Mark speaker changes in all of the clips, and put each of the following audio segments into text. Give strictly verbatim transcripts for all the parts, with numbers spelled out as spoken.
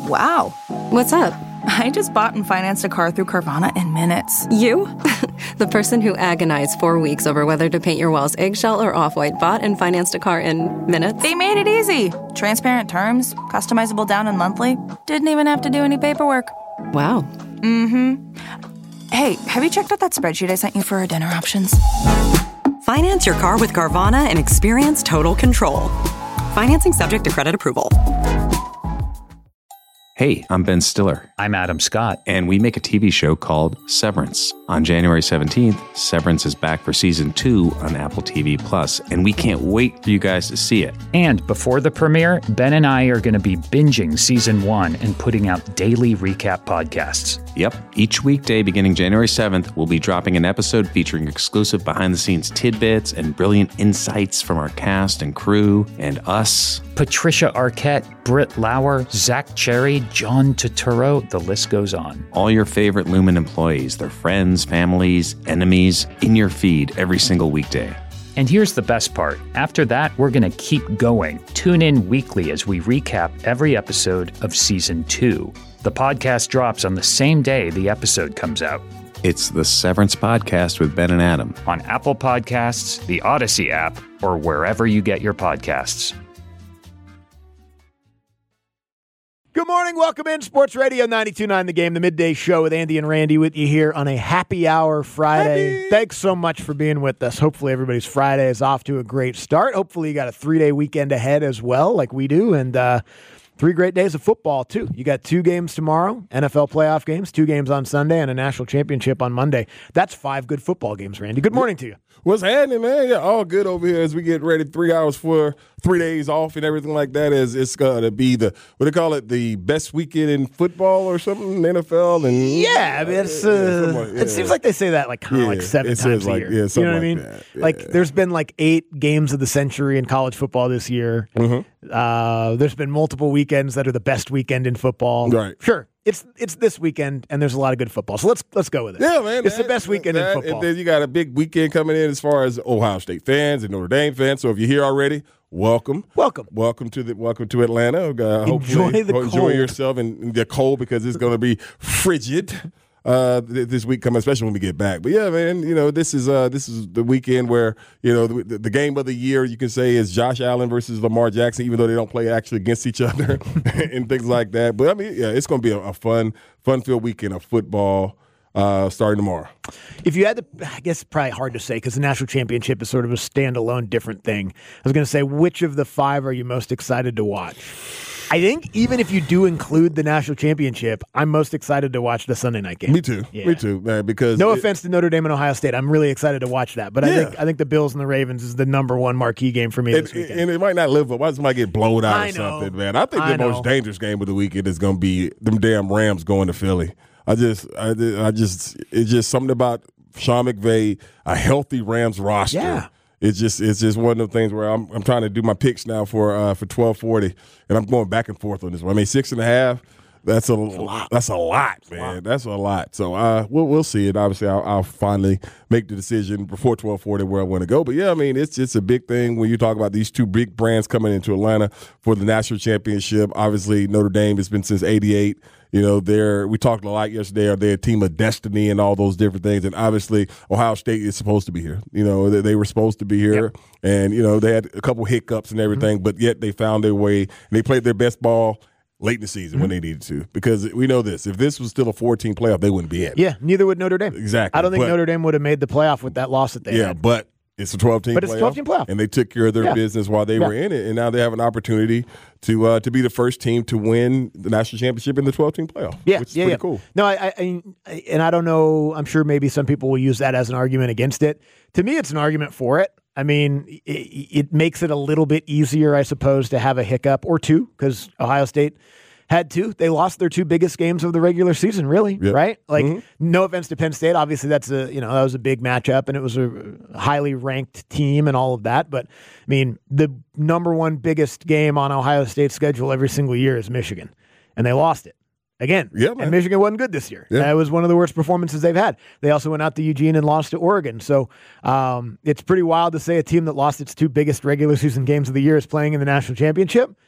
Speaker 1: Wow.
Speaker 2: What's up?
Speaker 1: I just bought and financed a car through Carvana in minutes.
Speaker 2: You? The person who agonized four weeks over whether to paint your walls eggshell or off-white bought and financed a car in minutes?
Speaker 1: They made it easy. Transparent terms, customizable down and monthly. Didn't even have to do any paperwork.
Speaker 2: Wow.
Speaker 1: Mm-hmm. Hey, have you checked out that spreadsheet I sent you for our dinner options?
Speaker 3: Finance your car with Carvana and experience total control. Financing subject to credit approval.
Speaker 4: Hey, I'm Ben Stiller.
Speaker 5: I'm Adam Scott.
Speaker 4: And we make a T V show called Severance. On January seventeenth, Severance is back for season two on Apple T V Plus, and we can't wait for you guys to see it.
Speaker 5: And before the premiere, Ben and I are going to be binging season one and putting out daily recap podcasts.
Speaker 4: Yep. Each weekday beginning January seventh, we'll be dropping an episode featuring exclusive behind-the-scenes tidbits and brilliant insights from our cast and crew and us.
Speaker 5: Patricia Arquette, Britt Lauer, Zach Cherry, John Turturro, the list goes on.
Speaker 4: All your favorite Lumen employees, their friends, families, enemies, in your feed every single weekday.
Speaker 5: And here's the best part. After that, we're going to keep going. Tune in weekly as we recap every episode of season two. The podcast drops on the same day the episode comes out.
Speaker 4: It's the Severance Podcast with Ben and Adam.
Speaker 5: On Apple Podcasts, the Odyssey app, or wherever you get your podcasts.
Speaker 6: Good morning. Welcome in. Sports Radio ninety-two point nine The Game, the midday show with Andy and Randy with you here on a happy hour Friday. Happy. Thanks so much for being with us. Hopefully everybody's Friday is off to a great start. Hopefully you got a three-day weekend ahead as well, like we do, and uh, three great days of football, too. You got two games tomorrow, N F L playoff games, two games on Sunday, and a national championship on Monday. That's five good football games, Randy. Good morning to you.
Speaker 7: What's happening, man? Yeah, all good over here as we get ready. Three hours for three days off and everything like that. As it's going to be the, what do they call it, the best weekend in football or something, N F L? And
Speaker 6: yeah, I mean, it's, uh, yeah, like, yeah. It seems like they say that like kind of yeah, like seven times a
Speaker 7: like,
Speaker 6: year.
Speaker 7: Yeah,
Speaker 6: you know what I mean?
Speaker 7: Like, yeah.
Speaker 6: like there's been like eight games of the century in college football this year.
Speaker 7: Mm-hmm.
Speaker 6: Uh, there's been multiple weekends that are the best weekend in football.
Speaker 7: Right.
Speaker 6: Sure. It's it's this weekend, and there's a lot of good football. So let's let's go with it.
Speaker 7: Yeah, man.
Speaker 6: It's
Speaker 7: that,
Speaker 6: the best weekend
Speaker 7: that,
Speaker 6: in football.
Speaker 7: And then you got a big weekend coming in as far as Ohio State fans and Notre Dame fans. So if you're here already, welcome.
Speaker 6: Welcome.
Speaker 7: Welcome to the welcome to Atlanta. Uh,
Speaker 6: enjoy the
Speaker 7: enjoy
Speaker 6: cold.
Speaker 7: yourself in, in the cold because it's going to be frigid. Uh, th- this week coming, especially when we get back. But yeah, man, you know, this is uh, this is the weekend where, you know, the, the game of the year, you can say, is Josh Allen versus Lamar Jackson, even though they don't play actually against each other and things like that. But I mean, yeah, it's going to be a, a fun, fun-filled weekend of football uh, starting tomorrow.
Speaker 6: If you had to, I guess probably hard to say because the national championship is sort of a standalone different thing. I was going to say, which of the five are you most excited to watch? I think even if you do include the national championship, I'm most excited to watch the Sunday night game.
Speaker 7: Me too. Yeah. Me too, man. Because
Speaker 6: no
Speaker 7: it,
Speaker 6: offense to Notre Dame and Ohio State, I'm really excited to watch that. But yeah. I think I think the Bills and the Ravens is the number one marquee game for me
Speaker 7: and,
Speaker 6: this weekend.
Speaker 7: And it might not live up. Why does somebody get blown out
Speaker 6: I
Speaker 7: or
Speaker 6: know.
Speaker 7: something, man? I think
Speaker 6: I
Speaker 7: the
Speaker 6: know.
Speaker 7: most dangerous game of the weekend is going to be them damn Rams going to Philly. I just, I, I just, it's just something about Sean McVay, a healthy Rams roster.
Speaker 6: Yeah.
Speaker 7: It's just it's just one of the things where I'm I'm trying to do my picks now for uh, for twelve forty, and I'm going back and forth on this one. I mean, six and a half. That's a, that's a lot. That's a lot, man. Wow. That's a lot. So uh, we'll we'll see it. Obviously, I'll, I'll finally make the decision before twelve forty where I want to go. But yeah, I mean, it's it's a big thing when you talk about these two big brands coming into Atlanta for the national championship. Obviously, Notre Dame has been since eighty-eight. You know, they're we talked a lot yesterday. Are they a team of destiny and all those different things? And obviously, Ohio State is supposed to be here. You know, they, they were supposed to be here,
Speaker 6: yep.
Speaker 7: and you know they had a couple hiccups and everything, mm-hmm. but yet they found their way. And they played their best ball late in the season mm-hmm. when they needed to, because we know this: if this was still a four-team playoff, they wouldn't be in.
Speaker 6: Yeah, neither would Notre Dame.
Speaker 7: Exactly.
Speaker 6: I don't think
Speaker 7: but,
Speaker 6: Notre Dame would have made the playoff with that loss that they
Speaker 7: yeah,
Speaker 6: had.
Speaker 7: Yeah, but. It's a twelve-team playoff.
Speaker 6: But it's a twelve-team playoff.
Speaker 7: And they took care of their
Speaker 6: yeah.
Speaker 7: business while they
Speaker 6: yeah.
Speaker 7: were in it, and now they have an opportunity to uh, to be the first team to win the national championship in the twelve-team playoff,
Speaker 6: yeah,
Speaker 7: which is
Speaker 6: yeah,
Speaker 7: pretty
Speaker 6: yeah.
Speaker 7: cool.
Speaker 6: No, I, I, I, and I don't know, I'm sure maybe some people will use that as an argument against it. To me, it's an argument for it. I mean, it, it makes it a little bit easier, I suppose, to have a hiccup or two, because Ohio State had two. They lost their two biggest games of the regular season, really,
Speaker 7: yep.
Speaker 6: right? Like,
Speaker 7: mm-hmm.
Speaker 6: no offense to Penn State. Obviously, that's a, you know, that was a big matchup, and it was a highly ranked team and all of that. But, I mean, the number one biggest game on Ohio State's schedule every single year is Michigan, and they lost it. Again,
Speaker 7: yeah,
Speaker 6: and Michigan wasn't good this year.
Speaker 7: Yeah.
Speaker 6: That was one of the worst performances they've had. They also went out to Eugene and lost to Oregon. So um, it's pretty wild to say a team that lost its two biggest regular season games of the year is playing in the national championship.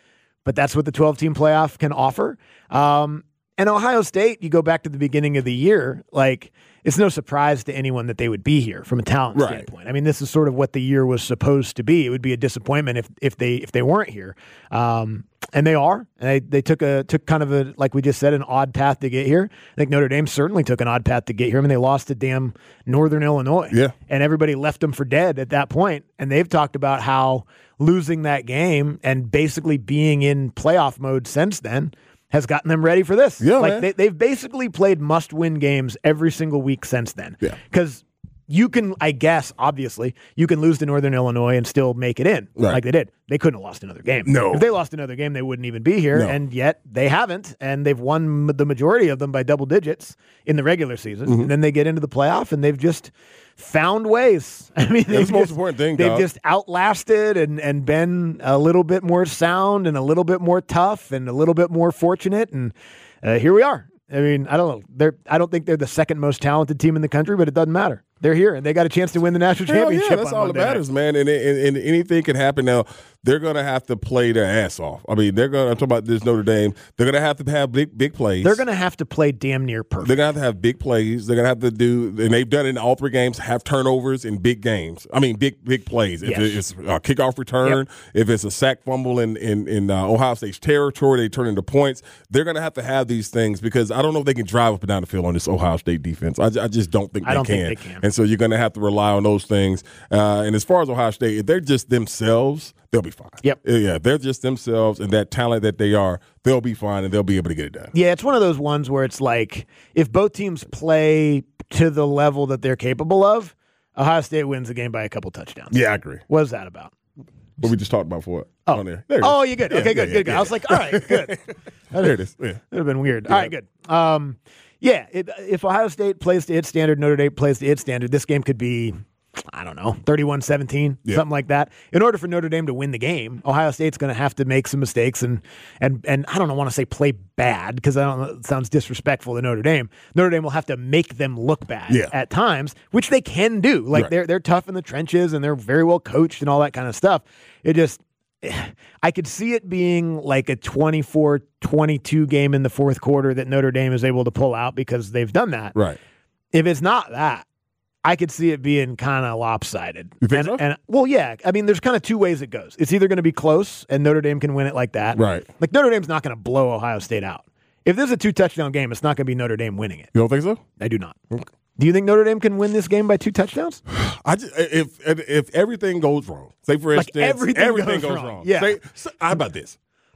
Speaker 6: but that's what the twelve-team playoff can offer. Um, and Ohio State, you go back to the beginning of the year, like it's no surprise to anyone that they would be here from a talent
Speaker 7: right.
Speaker 6: standpoint. I mean, this is sort of what the year was supposed to be. It would be a disappointment if if they if they weren't here. Um, and they are. And they they took a took kind of a, like we just said, an odd path to get here. I think Notre Dame certainly took an odd path to get here. I mean, they lost to damn Northern Illinois.
Speaker 7: Yeah.
Speaker 6: And everybody left them for dead at that point. And they've talked about how losing that game and basically being in playoff mode since then has gotten them ready for this.
Speaker 7: Yeah,
Speaker 6: like
Speaker 7: man.
Speaker 6: they, they've basically played must-win games every single week since then.
Speaker 7: Yeah.
Speaker 6: Because you can, I guess, obviously, you can lose to Northern Illinois and still make it in,
Speaker 7: right.
Speaker 6: like they did. They couldn't have lost another game.
Speaker 7: No.
Speaker 6: If they lost another game, they wouldn't even be here,
Speaker 7: No.
Speaker 6: and yet they haven't, and they've won the majority of them by double digits in the regular season.
Speaker 7: Mm-hmm.
Speaker 6: And then they get into the playoff, and they've just found ways. I mean,
Speaker 7: That's the most
Speaker 6: just,
Speaker 7: important thing,
Speaker 6: They've
Speaker 7: dog.
Speaker 6: just outlasted and, and been a little bit more sound and a little bit more tough and a little bit more fortunate, and uh, here we are. I mean, I don't know. They're I don't think they're the second most talented team in the country, but it doesn't matter. They're here, and they got a chance to win the national
Speaker 7: Hell
Speaker 6: championship.
Speaker 7: yeah, that's
Speaker 6: on
Speaker 7: all
Speaker 6: Monday
Speaker 7: that matters, man. And, and, and anything can happen now. They're going to have to play their ass off. I mean, they're going to, I'm talking about this Notre Dame, they're going to have to have big big plays.
Speaker 6: They're going to have to play damn near perfect.
Speaker 7: They're going to have to have big plays. They're going to have to do, and they've done it in all three games, have turnovers in big games. I mean, big big plays. If
Speaker 6: Yes.
Speaker 7: it's a kickoff return,
Speaker 6: Yep.
Speaker 7: if it's a sack fumble in, in, in uh, Ohio State's territory, they turn into points. They're going to have to have these things because I don't know if they can drive up and down the field on this Ohio State defense. I, I just don't think
Speaker 6: I
Speaker 7: they
Speaker 6: don't
Speaker 7: can.
Speaker 6: think they can.
Speaker 7: And so you're going to have to rely on those things. Uh, and as far as Ohio State, if they're just themselves, they'll be fine.
Speaker 6: Yep.
Speaker 7: Yeah, they're just themselves and that talent that they are, they'll be fine and they'll be able to get it done.
Speaker 6: Yeah, it's one of those ones where it's like if both teams play to the level that they're capable of, Ohio State wins the game by a couple touchdowns.
Speaker 7: Yeah, I agree.
Speaker 6: What is that about?
Speaker 7: What we just talked about for it.
Speaker 6: Oh,
Speaker 7: On there. There it
Speaker 6: oh,
Speaker 7: is.
Speaker 6: you're good.
Speaker 7: Yeah,
Speaker 6: okay,
Speaker 7: yeah,
Speaker 6: good,
Speaker 7: yeah,
Speaker 6: good, good.
Speaker 7: yeah.
Speaker 6: I was like, all right, good.
Speaker 7: There it is. Yeah.
Speaker 6: That would have been weird. All right, good. Um, yeah, it, if Ohio State plays to its standard, Notre Dame plays to its standard, this game could be, I don't know, thirty-one seventeen,
Speaker 7: Yeah.
Speaker 6: something like that. In order for Notre Dame to win the game, Ohio State's going to have to make some mistakes and and and I don't want to say play bad because I don't know, it sounds disrespectful to Notre Dame. Notre Dame will have to make them look bad
Speaker 7: Yeah.
Speaker 6: at times, which they can do. Like
Speaker 7: Right.
Speaker 6: they're they're tough in the trenches and they're very well coached and all that kind of stuff. It just I could see it being like a twenty-four twenty-two game in the fourth quarter that Notre Dame is able to pull out because they've done that.
Speaker 7: Right.
Speaker 6: If it's not that, I could see it being kind of lopsided.
Speaker 7: You think
Speaker 6: and,
Speaker 7: so?
Speaker 6: and well, yeah. I mean, there's kind of two ways it goes. It's either going to be close and Notre Dame can win it like that.
Speaker 7: Right.
Speaker 6: Like Notre Dame's not going to blow Ohio State out. If there's a two touchdown game, it's not going to be Notre Dame winning it.
Speaker 7: You don't think so?
Speaker 6: I do not. Do you think Notre Dame can win this game by two touchdowns?
Speaker 7: I just, if if everything goes wrong, say for
Speaker 6: Like
Speaker 7: instance,
Speaker 6: everything goes wrong. Yeah.
Speaker 7: Say, so, how about this?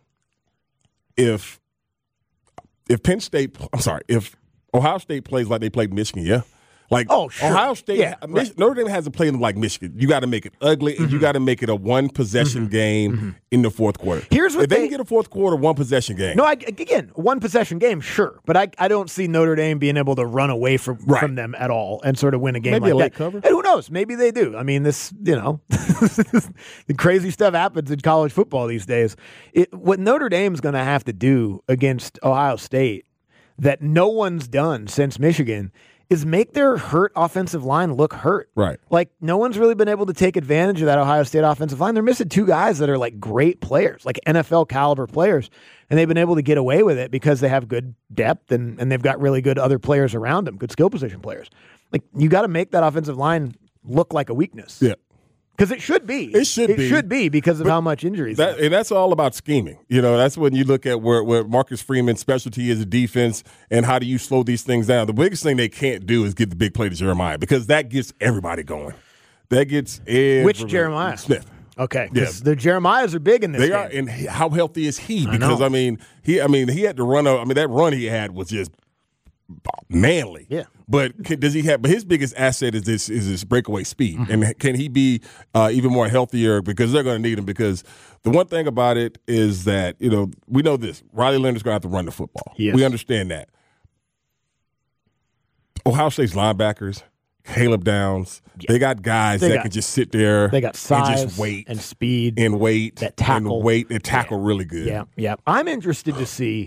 Speaker 7: If if Penn State, I'm sorry, if Ohio State plays like they played Michigan, yeah. Like
Speaker 6: Oh, sure.
Speaker 7: Ohio State,
Speaker 6: Yeah,
Speaker 7: Mich-
Speaker 6: right.
Speaker 7: Notre Dame hasn't played like Michigan. You got to make it ugly, and you got to make it a one possession game in the fourth quarter.
Speaker 6: Mm-hmm. Here's what
Speaker 7: if they,
Speaker 6: they-
Speaker 7: can get a fourth quarter one possession game.
Speaker 6: No, I, again, one possession game, sure, but I, I don't see Notre Dame being able to run away from,
Speaker 7: Right.
Speaker 6: from them at all and sort of win a game
Speaker 7: Maybe
Speaker 6: like
Speaker 7: a late
Speaker 6: that.
Speaker 7: cover?
Speaker 6: And who knows? Maybe they do. I mean, this, you know, the crazy stuff happens in college football these days. It, what Notre Dame's going to have to do against Ohio State that no one's done since Michigan is make their hurt offensive line look hurt.
Speaker 7: Right.
Speaker 6: Like, no one's really been able to take advantage of that Ohio State offensive line. They're missing two guys that are like great players, like N F L caliber players, and they've been able to get away with it because they have good depth and, and they've got really good other players around them, good skill position players. Like, you got to make that offensive line look like a weakness.
Speaker 7: Yeah.
Speaker 6: Because it should be.
Speaker 7: It should
Speaker 6: it
Speaker 7: be.
Speaker 6: It should be because of
Speaker 7: But
Speaker 6: how much injuries.
Speaker 7: That, and that's all about scheming. You know, that's when you look at where, where Marcus Freeman's specialty is a defense and how do you slow these things down. The biggest thing they can't do is get the big play to Jeremiah because that gets everybody going. That gets everybody.
Speaker 6: Which Jeremiah?
Speaker 7: Smith.
Speaker 6: Okay,
Speaker 7: Yeah.
Speaker 6: because the Jeremiahs are big in this
Speaker 7: They
Speaker 6: game.
Speaker 7: are, and he- how healthy is he?
Speaker 6: I
Speaker 7: Because
Speaker 6: know.
Speaker 7: I, mean, he, I mean, he had to run. A, I mean, that run he had was just manly.
Speaker 6: Yeah.
Speaker 7: But can, does he have? But his biggest asset is this is his breakaway speed,
Speaker 6: Mm-hmm.
Speaker 7: and can he be uh, even more healthier? Because they're going to need him. Because the one thing about it is that you know we know this: Riley Leonard's going to have to run the football.
Speaker 6: Yes.
Speaker 7: We understand that. Ohio State's linebackers, Caleb Downs, they got guys
Speaker 6: They
Speaker 7: that
Speaker 6: got-
Speaker 7: can just sit there.
Speaker 6: They got size
Speaker 7: and just wait
Speaker 6: and speed
Speaker 7: and wait
Speaker 6: that tackle.
Speaker 7: and wait and tackle really good.
Speaker 6: Yeah, yeah. I'm interested to see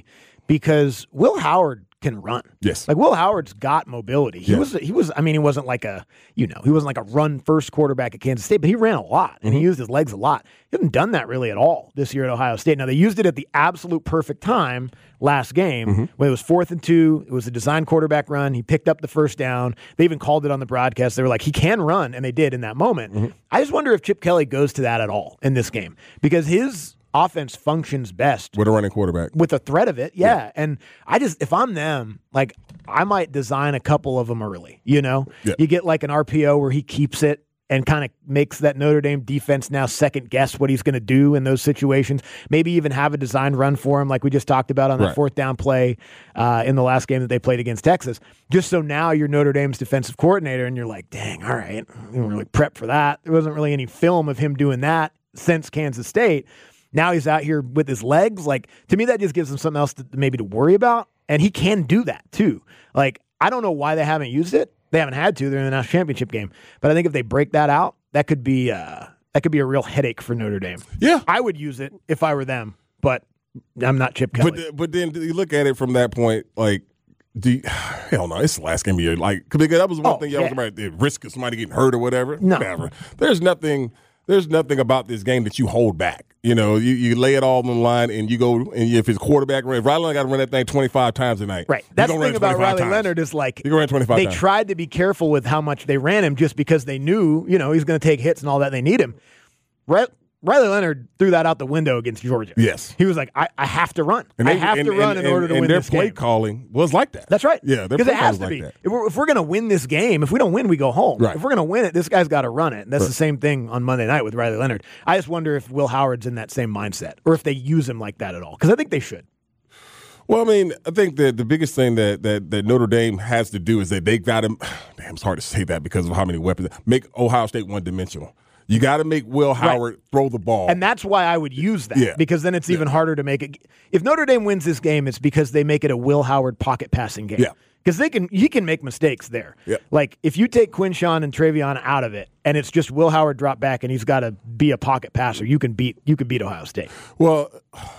Speaker 6: because Will Howard can run.
Speaker 7: Yes.
Speaker 6: Like Will Howard's got mobility. He
Speaker 7: yeah.
Speaker 6: was he was I mean he wasn't like a, you know, he wasn't like a run first quarterback at Kansas State, but he ran a lot and mm-hmm. he used his legs a lot. He hasn't done that really at all this year at Ohio State. Now they used it at the absolute perfect time last game mm-hmm. when it was fourth and two. It was a design quarterback run. He picked up the first down. They even called it on the broadcast. They were like, he can run, and they did in that moment. Mm-hmm. I just wonder if Chip Kelly goes to that at all in this game because his offense functions best
Speaker 7: with a running quarterback,
Speaker 6: with the threat of it. Yeah. yeah. And I just, if I'm them, like I might design a couple of them early, you know, yeah. you get like an R P O where he keeps it and kind of makes that Notre Dame defense now second guess what he's going to do in those situations. Maybe even have a designed run for him like we just talked about on that right. fourth down play uh, in the last game that they played against Texas. Just so now you're Notre Dame's defensive coordinator and you're like, dang, all right, I didn't really prep for that. There wasn't really any film of him doing that since Kansas State. Now he's out here with his legs. Like, to me, that just gives him something else to, maybe to worry about. And he can do that, too. Like, I don't know why they haven't used it. They haven't had to. They're in the national championship game. But I think if they break that out, that could be uh, that could be a real headache for Notre Dame.
Speaker 7: Yeah.
Speaker 6: I would use it if I were them, but I'm not Chip Kelly.
Speaker 7: But, but then you look at it from that point, like, do you, hell no, it's the last game of the year. Like, because that was one
Speaker 6: oh,
Speaker 7: thing y'all
Speaker 6: yeah.
Speaker 7: was about, the risk of somebody getting hurt or whatever.
Speaker 6: No.
Speaker 7: Whatever. There's nothing... There's nothing about this game that you hold back. You know, you, you lay it all on the line and you go, and if it's quarterback run, if Riley Leonard got to run that thing twenty-five times a night.
Speaker 6: Right. That's the thing about Riley times. Leonard is like,
Speaker 7: you run twenty-five
Speaker 6: they
Speaker 7: times.
Speaker 6: tried to be careful with how much they ran him just because they knew, you know, he's going to take hits and all that. They need him. Right. Riley Leonard threw that out the window against Georgia.
Speaker 7: Yes.
Speaker 6: He was like, I, I have to run.
Speaker 7: And they,
Speaker 6: I have
Speaker 7: and,
Speaker 6: to run
Speaker 7: and,
Speaker 6: in
Speaker 7: and,
Speaker 6: order to
Speaker 7: and
Speaker 6: win
Speaker 7: their
Speaker 6: this
Speaker 7: play
Speaker 6: game.
Speaker 7: calling was like that.
Speaker 6: That's right.
Speaker 7: Yeah,
Speaker 6: because it has to
Speaker 7: like
Speaker 6: be.
Speaker 7: That.
Speaker 6: If we're, if we're going to win this game, if we don't win, we go home.
Speaker 7: Right.
Speaker 6: If we're going to win it, this guy's got to run it. And that's
Speaker 7: right.
Speaker 6: the same thing on Monday night with Riley Leonard. I just wonder if Will Howard's in that same mindset or if they use him like that at all. Because I think they should.
Speaker 7: Well, I mean, I think that the biggest thing that, that, that Notre Dame has to do is that they got him. Damn, it's hard to say that because of how many weapons. Make Ohio State one-dimensional. You got to make Will Howard right. throw the ball.
Speaker 6: And that's why I would use that,
Speaker 7: yeah.
Speaker 6: because then it's even yeah. harder to make it. If Notre Dame wins this game, it's because they make it a Will Howard pocket passing game.
Speaker 7: Yeah.
Speaker 6: Because they can, he can make mistakes there.
Speaker 7: Yeah.
Speaker 6: Like, if you take Quinshawn and Travion out of it, and it's just Will Howard drop back and he's got to be a pocket passer, you can beat you can beat Ohio State.
Speaker 7: Well,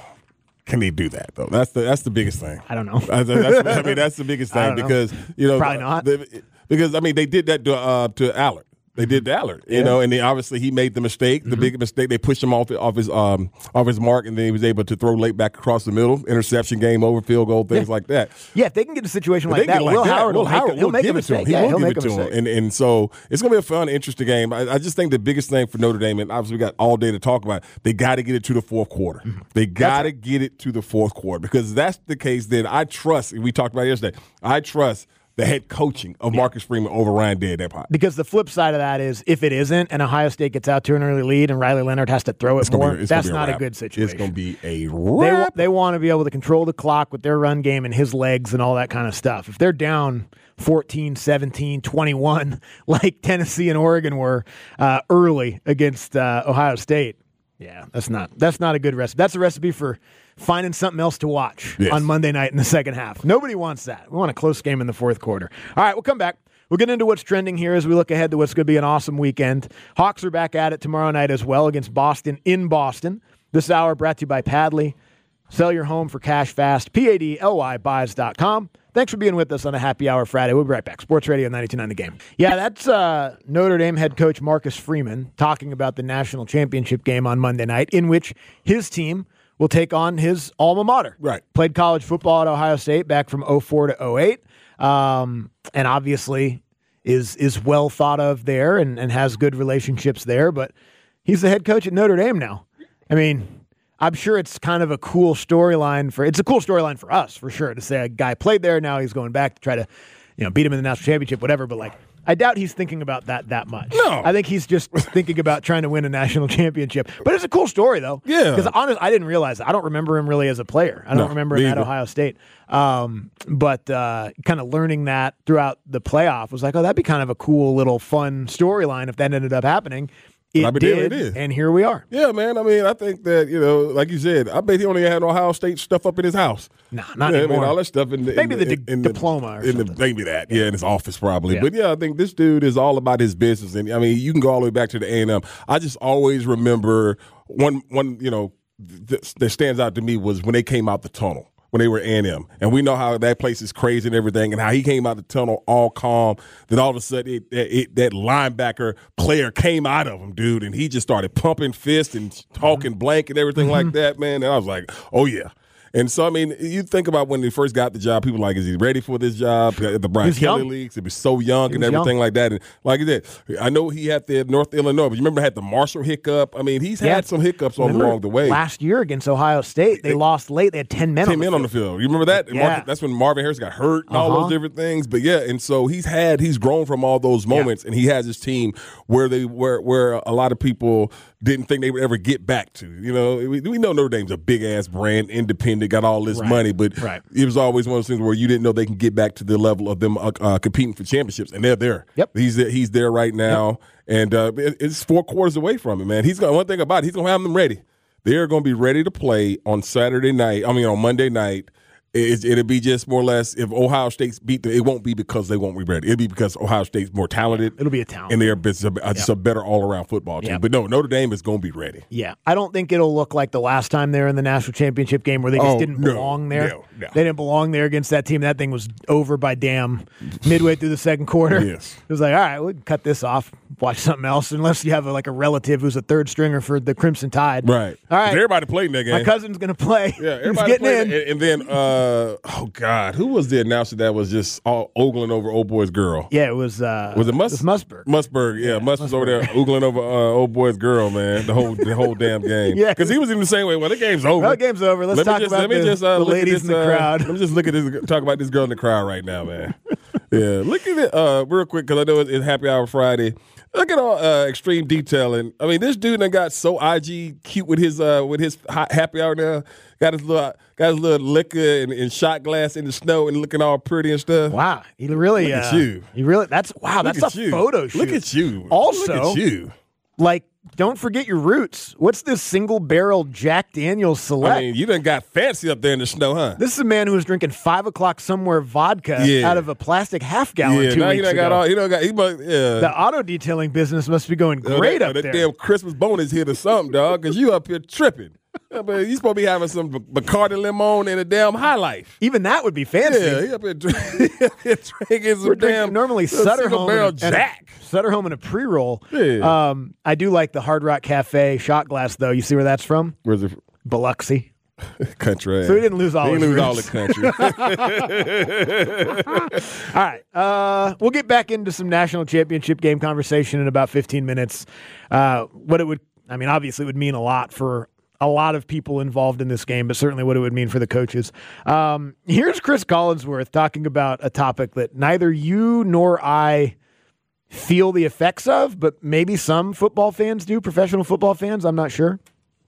Speaker 7: can he do that, though? That's the that's the biggest thing.
Speaker 6: I don't know.
Speaker 7: that's, that's, I mean, that's the biggest thing because, you know.
Speaker 6: Probably not.
Speaker 7: They, because, I mean, they did that to, uh, to Allard. They did to Allard, you yeah. know, and then obviously he made the mistake, the mm-hmm. big mistake. They pushed him off off his um off his mark, and then he was able to throw late back across the middle, interception, game over, field goal, things
Speaker 6: yeah.
Speaker 7: like that.
Speaker 6: Yeah, if they can get a situation
Speaker 7: if
Speaker 6: like that,
Speaker 7: like
Speaker 6: Will
Speaker 7: that,
Speaker 6: Howard
Speaker 7: Will
Speaker 6: will
Speaker 7: Howard
Speaker 6: make, he'll make
Speaker 7: give
Speaker 6: a
Speaker 7: it to him.
Speaker 6: mistake.
Speaker 7: He
Speaker 6: yeah,
Speaker 7: will
Speaker 6: he'll
Speaker 7: give
Speaker 6: make
Speaker 7: it
Speaker 6: a
Speaker 7: to him,
Speaker 6: mistake.
Speaker 7: and and so it's gonna be a fun, interesting game. I, I just think the biggest thing for Notre Dame, and obviously we got all day to talk about, they got to get it to the fourth quarter. Mm-hmm. They got to right. get it to the fourth quarter because that's the case. Then I trust. We talked about it yesterday. I trust the head coaching of yeah. Marcus Freeman over Ryan Day at that point.
Speaker 6: Because the flip side of that is if it isn't and Ohio State gets out to an early lead and Riley Leonard has to throw it
Speaker 7: it's
Speaker 6: more,
Speaker 7: be,
Speaker 6: that's
Speaker 7: a
Speaker 6: not
Speaker 7: wrap.
Speaker 6: a good situation.
Speaker 7: It's going to be a wrap.
Speaker 6: They, they want to be able to control the clock with their run game and his legs and all that kind of stuff. If they're down fourteen, seventeen, twenty-one like Tennessee and Oregon were uh, early against uh, Ohio State, yeah, that's not that's not a good recipe. That's a recipe for finding something else to watch yes. on Monday night in the second half. Nobody wants that. We want a close game in the fourth quarter. All right, we'll come back. We'll get into what's trending here as we look ahead to what's going to be an awesome weekend. Hawks are back at it tomorrow night as well against Boston in Boston. This hour brought to you by Padley. Sell your home for cash fast. P A D L Y buys dot com. Thanks for being with us on a Happy Hour Friday. We'll be right back. Sports Radio ninety-two point nine The Game. Yeah, that's uh, Notre Dame head coach Marcus Freeman talking about the national championship game on Monday night in which his team will take on his alma mater.
Speaker 7: Right.
Speaker 6: Played college football at Ohio State back from oh four to oh eight. Um, and obviously is is well thought of there and, and has good relationships there. But he's the head coach at Notre Dame now. I mean, I'm sure it's kind of a cool storyline for it's a cool storyline for us for sure to say a guy played there. Now he's going back to try to, you know, beat him in the national championship, whatever. But like, I doubt he's thinking about that that much.
Speaker 7: No.
Speaker 6: I think he's just thinking about trying to win a national championship. But it's a cool story, though.
Speaker 7: Yeah.
Speaker 6: Because honestly, I didn't realize it. I don't remember him really as a player. I don't
Speaker 7: no,
Speaker 6: remember him at Ohio State. Um, but uh, kind of learning that throughout the playoff was like, oh, that'd be kind of a cool little fun storyline if that ended up happening. It
Speaker 7: I bet
Speaker 6: did,
Speaker 7: it is.
Speaker 6: And here we are.
Speaker 7: Yeah, man. I mean, I think that, you know, like you said, I bet he only had Ohio State stuff up in his house.
Speaker 6: No, nah, not
Speaker 7: yeah,
Speaker 6: anymore.
Speaker 7: I mean, all that stuff in the,
Speaker 6: maybe
Speaker 7: in
Speaker 6: the,
Speaker 7: the,
Speaker 6: di-
Speaker 7: in
Speaker 6: diploma
Speaker 7: the,
Speaker 6: or
Speaker 7: in
Speaker 6: something.
Speaker 7: The, maybe that. Yeah, in his office probably.
Speaker 6: Yeah.
Speaker 7: But, yeah, I think this dude is all about his business. And, I mean, you can go all the way back to the A and M. I just always remember one, one you know, th- that stands out to me was when they came out the tunnel. when they were A and M. And we know how that place is crazy and everything, and how he came out the tunnel all calm. Then all of a sudden, it, it, that linebacker player came out of him, dude, and he just started pumping fists and talking mm-hmm. blank and everything mm-hmm. like that, man. And I was like, oh, yeah. And so, I mean, you think about when he first got the job, people were like, is he ready for this job? The Brian Kelly
Speaker 6: young.
Speaker 7: leagues, he was so young and everything young. like that. And like I said, I know he had the North Illinois, but you remember had the Marshall hiccup? I mean, he's yeah. had some hiccups all along the way.
Speaker 6: Last year against Ohio State, they, they lost late. They had ten men,
Speaker 7: ten
Speaker 6: on, the
Speaker 7: men on the field. You remember that?
Speaker 6: Yeah.
Speaker 7: Mark, that's when Marvin Harris got hurt and
Speaker 6: uh-huh.
Speaker 7: all those different things. But, yeah, and so he's had, he's grown from all those moments, yeah. and he has his team where they where where a lot of people didn't think they would ever get back to. You know, we, we know Notre Dame's a big-ass brand, independent, got all this
Speaker 6: right.
Speaker 7: money, but
Speaker 6: right.
Speaker 7: it was always one of those things where you didn't know they can get back to the level of them uh, uh, competing for championships, and they're there.
Speaker 6: Yep.
Speaker 7: He's there, he's there right now, yep. and uh, it, it's four quarters away from it, man. He's got one thing about it, he's going to have them ready. They're going to be ready to play on Saturday night, I mean on Monday night. It, it'll be just more or less if Ohio State's beat them, it won't be because they won't be ready. It'll be because Ohio State's more talented.
Speaker 6: It'll be a talent.
Speaker 7: And they're just a, yep. just a better all-around football team.
Speaker 6: Yep.
Speaker 7: But no, Notre Dame is going to be ready.
Speaker 6: Yeah. I don't think it'll look like the last time they were in the national championship game where they just
Speaker 7: oh,
Speaker 6: didn't
Speaker 7: no,
Speaker 6: belong there.
Speaker 7: No, no.
Speaker 6: They didn't belong there against that team. That thing was over by damn midway through the second quarter.
Speaker 7: Yes.
Speaker 6: It was like, all right, we can cut this off, watch something else, unless you have a, like a relative who's a third stringer for the Crimson Tide.
Speaker 7: Right.
Speaker 6: All right.
Speaker 7: Everybody played in that game.
Speaker 6: My cousin's going to play.
Speaker 7: Yeah, everybody
Speaker 6: He's getting
Speaker 7: played.
Speaker 6: in.
Speaker 7: And, and then, uh, oh, God, who was the announcer that was just all ogling over old boy's girl?
Speaker 6: Yeah, it was uh,
Speaker 7: Was it Mus-
Speaker 6: it was Musburg.
Speaker 7: Musburg, yeah. yeah Mus was over there ogling over uh, old boy's girl, man, the whole the whole damn game.
Speaker 6: Yeah.
Speaker 7: Because he was in the same way. Well, the game's over.
Speaker 6: Well, the game's over. Let's
Speaker 7: let
Speaker 6: talk
Speaker 7: just,
Speaker 6: about
Speaker 7: let me
Speaker 6: the,
Speaker 7: just, uh,
Speaker 6: the
Speaker 7: look
Speaker 6: ladies
Speaker 7: at this,
Speaker 6: in the
Speaker 7: uh,
Speaker 6: crowd.
Speaker 7: Let me just look at this, talk about this girl in the crowd right now, man. Yeah, look at it uh, real quick because I know it's, it's Happy Hour Friday. Look at all uh, extreme detailing. I mean, this dude done got so I G cute with his uh, with his hot happy hour now. Got his little got his little liquor and, and shot glass in the snow and looking all pretty and stuff.
Speaker 6: Wow, he really
Speaker 7: look
Speaker 6: uh,
Speaker 7: at you.
Speaker 6: He really that's wow.
Speaker 7: Look
Speaker 6: that's a
Speaker 7: you.
Speaker 6: photo shoot.
Speaker 7: Look at you.
Speaker 6: Also,
Speaker 7: look at you.
Speaker 6: Like, don't forget your roots. What's this single barrel Jack Daniel's Select?
Speaker 7: I mean, you done got fancy up there in the snow, huh?
Speaker 6: This is a man who was drinking five o'clock somewhere vodka
Speaker 7: yeah.
Speaker 6: out of a plastic half gallon
Speaker 7: yeah,
Speaker 6: two
Speaker 7: now
Speaker 6: weeks
Speaker 7: he done
Speaker 6: ago.
Speaker 7: got all. He done got. He must, yeah.
Speaker 6: The auto detailing business must be going
Speaker 7: Uh,
Speaker 6: great
Speaker 7: that,
Speaker 6: up
Speaker 7: that
Speaker 6: there.
Speaker 7: Damn Christmas bonus hit or something, dog. Because you up here tripping. I mean, you supposed to be having some Bacardi limon and a damn High Life.
Speaker 6: Even that would be fancy.
Speaker 7: Yeah, he up here, drink, he up here drinking some
Speaker 6: We're
Speaker 7: damn
Speaker 6: drinking normally Sutter Home
Speaker 7: barrel
Speaker 6: and, and
Speaker 7: Jack.
Speaker 6: a, Sutter Home and a pre-roll.
Speaker 7: Yeah.
Speaker 6: Um, I do like the Hard Rock Cafe shot glass, though. You see where that's from?
Speaker 7: Where's it?
Speaker 6: Biloxi.
Speaker 7: Country.
Speaker 6: So he didn't lose all
Speaker 7: he
Speaker 6: his
Speaker 7: didn't lose
Speaker 6: roots.
Speaker 7: all the country.
Speaker 6: All right. Uh, we'll get back into some national championship game conversation in about fifteen minutes. Uh, what it would, I mean, obviously it would mean a lot for a lot of people involved in this game, but certainly what it would mean for the coaches. Um, here's Chris Collinsworth talking about a topic that neither you nor I feel the effects of, but maybe some football fans do, professional football fans. I'm not sure.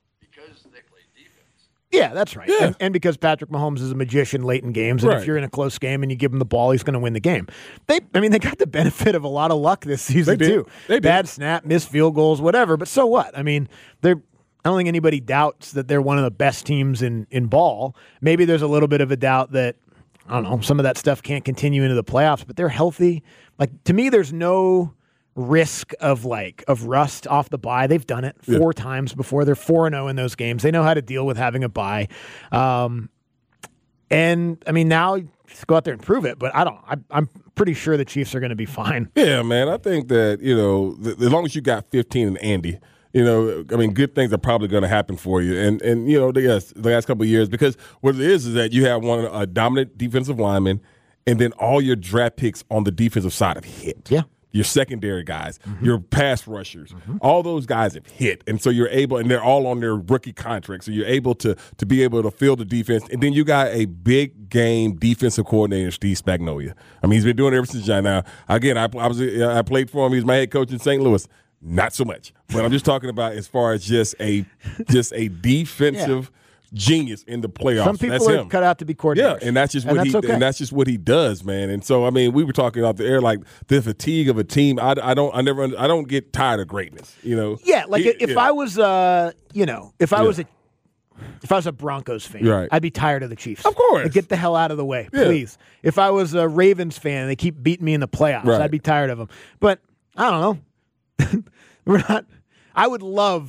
Speaker 6: Yeah, that's right.
Speaker 7: Yeah.
Speaker 6: And, and because Patrick Mahomes is a magician late in games, and
Speaker 7: Right.
Speaker 6: if you're in a close game and you give him the ball, he's going to win the game. They, I mean, they got the benefit of a lot of luck this season
Speaker 7: They did.
Speaker 6: too.
Speaker 7: They did.
Speaker 6: Bad snap, missed field goals, whatever. But so what? I mean, they're. I don't think anybody doubts that they're one of the best teams in in ball. Maybe there's a little bit of a doubt that I don't know some of that stuff can't continue into the playoffs, but they're healthy. Like to me, there's no risk of like of rust off the bye. They've done it four yeah. times before. They're four and zero in those games. They know how to deal with having a bye. Um, and I mean, now just go out there and prove it. But I don't. I, I'm pretty sure the Chiefs are going to be fine.
Speaker 7: Yeah, man. I think that you know, th- as long as you got fifteen and Andy. You know, I mean, good things are probably going to happen for you, and and you know, the, yes, the last couple of years, because what it is is that you have one a dominant defensive lineman, and then all your draft picks on the defensive side have hit.
Speaker 6: Yeah,
Speaker 7: your secondary guys, mm-hmm. your pass rushers, mm-hmm. all those guys have hit, and so you're able, and they're all on their rookie contract, so you're able to to be able to field the defense, and then you got a big game defensive coordinator, Steve Spagnuolo. I mean, he's been doing it ever since John. Now, again, I, I was I played for him. He was my head coach in Saint Louis. Not so much, but I'm just talking about as far as just a just a defensive yeah. genius in the playoffs.
Speaker 6: Some people
Speaker 7: that's
Speaker 6: are
Speaker 7: him.
Speaker 6: cut out to be coordinators.
Speaker 7: Yeah, and that's just
Speaker 6: and
Speaker 7: what
Speaker 6: that's
Speaker 7: he
Speaker 6: okay.
Speaker 7: and that's just what he does, man. And so I mean, we were talking out the air like the fatigue of a team. I, I don't I never I don't get tired of greatness, you know.
Speaker 6: Yeah, like
Speaker 7: he,
Speaker 6: if
Speaker 7: yeah.
Speaker 6: I was uh you know if I
Speaker 7: yeah.
Speaker 6: was a If I was a Broncos fan,
Speaker 7: right.
Speaker 6: I'd be tired of the Chiefs.
Speaker 7: Of course.
Speaker 6: Like, get the hell out of the way,
Speaker 7: yeah.
Speaker 6: please. If I was a Ravens fan and they keep beating me in the playoffs,
Speaker 7: right.
Speaker 6: I'd be tired of them. But I don't know. We're not. I would love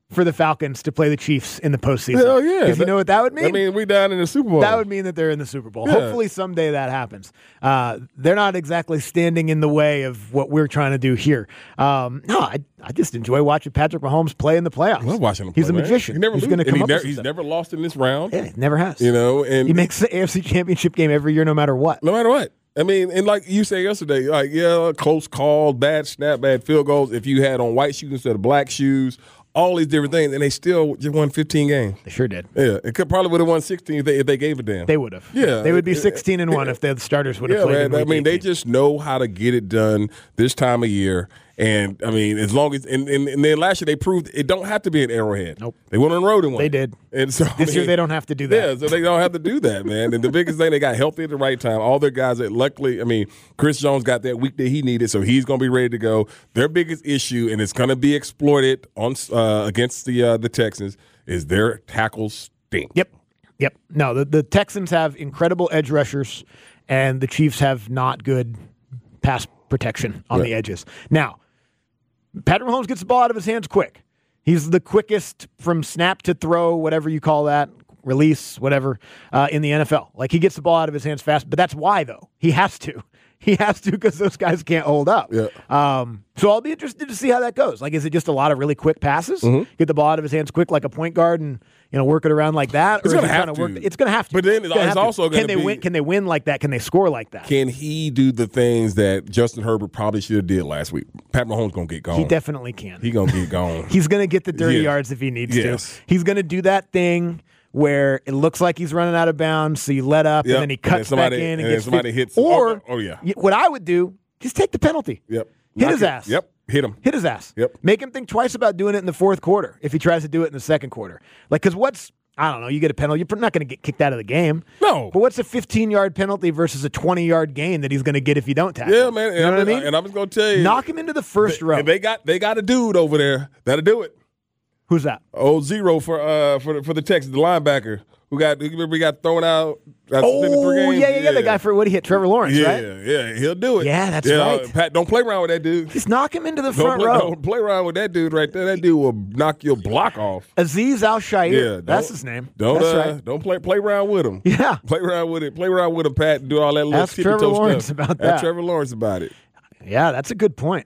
Speaker 6: for the Falcons to play the Chiefs in the postseason.
Speaker 7: Hell yeah.
Speaker 6: Because you know what that would mean?
Speaker 7: I mean, we down in the Super Bowl.
Speaker 6: That would mean that they're in the Super Bowl.
Speaker 7: Yeah.
Speaker 6: Hopefully someday that happens. Uh, they're not exactly standing in the way of what we're trying to do here. Um, no, I, I just enjoy watching Patrick Mahomes play in the playoffs.
Speaker 7: I love watching him play.
Speaker 6: He's a
Speaker 7: man.
Speaker 6: magician.
Speaker 7: He never
Speaker 6: he's
Speaker 7: loses.
Speaker 6: going to
Speaker 7: And
Speaker 6: come
Speaker 7: he
Speaker 6: up
Speaker 7: never,
Speaker 6: with some
Speaker 7: He's
Speaker 6: stuff.
Speaker 7: never lost in this round.
Speaker 6: Yeah, he never has.
Speaker 7: You know, and
Speaker 6: he makes the A F C Championship game every year no matter what.
Speaker 7: no matter what. I mean, and like you said yesterday, like, yeah, close call, bad snap, bad field goals. If you had on white shoes instead of black shoes, all these different things, and they still just won fifteen games.
Speaker 6: They sure did.
Speaker 7: Yeah, it could probably would have won sixteen if they, if they gave a damn.
Speaker 6: They would have.
Speaker 7: Yeah.
Speaker 6: They would be sixteen and one if the starters would have
Speaker 7: Yeah,
Speaker 6: played
Speaker 7: man.
Speaker 6: in
Speaker 7: I
Speaker 6: week
Speaker 7: mean, they
Speaker 6: eighteen.
Speaker 7: just know how to get it done this time of year. And, I mean, as long as and, – and, and then last year they proved it don't have to be an Arrowhead.
Speaker 6: Nope.
Speaker 7: They went on the road and won.
Speaker 6: They did.
Speaker 7: And so,
Speaker 6: This
Speaker 7: I
Speaker 6: year
Speaker 7: mean,
Speaker 6: they don't have to do that.
Speaker 7: Yeah, so they don't have to do that, man. And the biggest thing, they got healthy at the right time. All their guys that luckily – I mean, Chris Jones got that week that he needed, so he's going to be ready to go. Their biggest issue, and it's going to be exploited on uh, against the uh, the Texans, is their tackles stink.
Speaker 6: Yep. Yep. No, the, the Texans have incredible edge rushers, and the Chiefs have not good pass protection on
Speaker 7: Right.
Speaker 6: the edges. Now, Patrick Mahomes gets the ball out of his hands quick. He's the quickest from snap to throw, whatever you call that, release, whatever, uh, in the N F L. Like, he gets the ball out of his hands fast, but that's why, though. He has to. He has to because those guys can't hold up.
Speaker 7: Yeah.
Speaker 6: Um, so I'll be interested to see how that goes. Like, is it just a lot of really quick passes?
Speaker 7: Mm-hmm.
Speaker 6: Get the ball out of his hands quick like a point guard and, you know, work it around like that?
Speaker 7: It's
Speaker 6: Or is
Speaker 7: gonna
Speaker 6: he
Speaker 7: have
Speaker 6: trying
Speaker 7: to.
Speaker 6: Work, it's going to have to.
Speaker 7: But then it's
Speaker 6: gonna have to.
Speaker 7: also gonna
Speaker 6: Can they
Speaker 7: be-
Speaker 6: win? Can they win like that? Can they score like that?
Speaker 7: Can he do the things that Justin Herbert probably should have did last week? Pat Mahomes going to get gone.
Speaker 6: He definitely can.
Speaker 7: He going to get gone.
Speaker 6: He's going to get the dirty
Speaker 7: Yes.
Speaker 6: yards if he needs
Speaker 7: Yes.
Speaker 6: to. He's going to do that thing where it looks like he's running out of bounds, so you let up,
Speaker 7: Yep.
Speaker 6: and then he
Speaker 7: And then
Speaker 6: cuts
Speaker 7: somebody-
Speaker 6: back in and,
Speaker 7: and then
Speaker 6: gets
Speaker 7: somebody
Speaker 6: fit-
Speaker 7: hits-
Speaker 6: Or,
Speaker 7: oh, oh, yeah.
Speaker 6: y- what I would do, just take the penalty.
Speaker 7: Yep.
Speaker 6: Hit
Speaker 7: Knock
Speaker 6: his
Speaker 7: it.
Speaker 6: ass.
Speaker 7: Yep. Hit him.
Speaker 6: Hit his ass.
Speaker 7: Yep.
Speaker 6: Make him think twice about doing it in the fourth quarter if he tries to do it in the second quarter. Like, because what's, I don't know, you get a penalty, you're not going to get kicked out of the game.
Speaker 7: No.
Speaker 6: But what's a fifteen-yard penalty versus a twenty-yard gain that he's going to get if you don't tackle?
Speaker 7: Yeah, man. And
Speaker 6: You know
Speaker 7: I'm,
Speaker 6: what I mean?
Speaker 7: And I'm just going to tell you.
Speaker 6: Knock him into the first
Speaker 7: they,
Speaker 6: row.
Speaker 7: And they got they got a dude over there that'll do it.
Speaker 6: Who's that?
Speaker 7: Oh, zero for uh for the, for the Texans, the linebacker who got who remember he got thrown out. Got suspended three
Speaker 6: Oh,
Speaker 7: games?
Speaker 6: yeah, yeah, yeah. The guy for what he hit, Trevor Lawrence,
Speaker 7: yeah,
Speaker 6: right?
Speaker 7: yeah, he'll do it.
Speaker 6: Yeah, that's
Speaker 7: uh,
Speaker 6: right.
Speaker 7: Pat, don't play around with that dude.
Speaker 6: Just knock him into the
Speaker 7: Don't
Speaker 6: front
Speaker 7: play,
Speaker 6: row.
Speaker 7: don't play around with that dude right there. That dude will knock your block off.
Speaker 6: Aziz Al Shair.
Speaker 7: Yeah,
Speaker 6: that's
Speaker 7: don't-
Speaker 6: his name.
Speaker 7: Don't
Speaker 6: that's
Speaker 7: uh,
Speaker 6: right.
Speaker 7: don't play play around with him.
Speaker 6: Yeah.
Speaker 7: Play around with it. Play around with him, Pat, and do all that little
Speaker 6: Ask
Speaker 7: tippy
Speaker 6: Trevor
Speaker 7: toe
Speaker 6: Lawrence
Speaker 7: stuff.
Speaker 6: about
Speaker 7: Ask
Speaker 6: that.
Speaker 7: Trevor Lawrence about it.
Speaker 6: Yeah, that's a good point.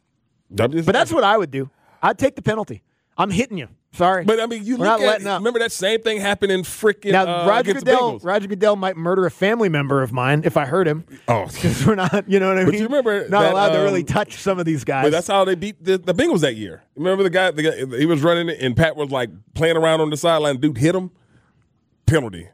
Speaker 7: I'm just
Speaker 6: But that's
Speaker 7: saying.
Speaker 6: what I would do. I'd take the penalty. I'm hitting you. Sorry.
Speaker 7: But I mean, you
Speaker 6: We're
Speaker 7: look
Speaker 6: not
Speaker 7: at
Speaker 6: letting up.
Speaker 7: remember that same thing happened in freaking
Speaker 6: Now,
Speaker 7: uh,
Speaker 6: Roger
Speaker 7: against the
Speaker 6: Goodell,
Speaker 7: Bengals.
Speaker 6: Roger Goodell might murder a family member of mine if I hurt him.
Speaker 7: Oh,
Speaker 6: Because we're not, you know what I mean?
Speaker 7: But you remember
Speaker 6: not
Speaker 7: that,
Speaker 6: allowed to
Speaker 7: um,
Speaker 6: really touch some of these guys.
Speaker 7: but that's how they beat the, the Bengals that year. Remember the guy, the guy? He was running it, and Pat was like playing around on the sideline. Dude hit him. Penalty.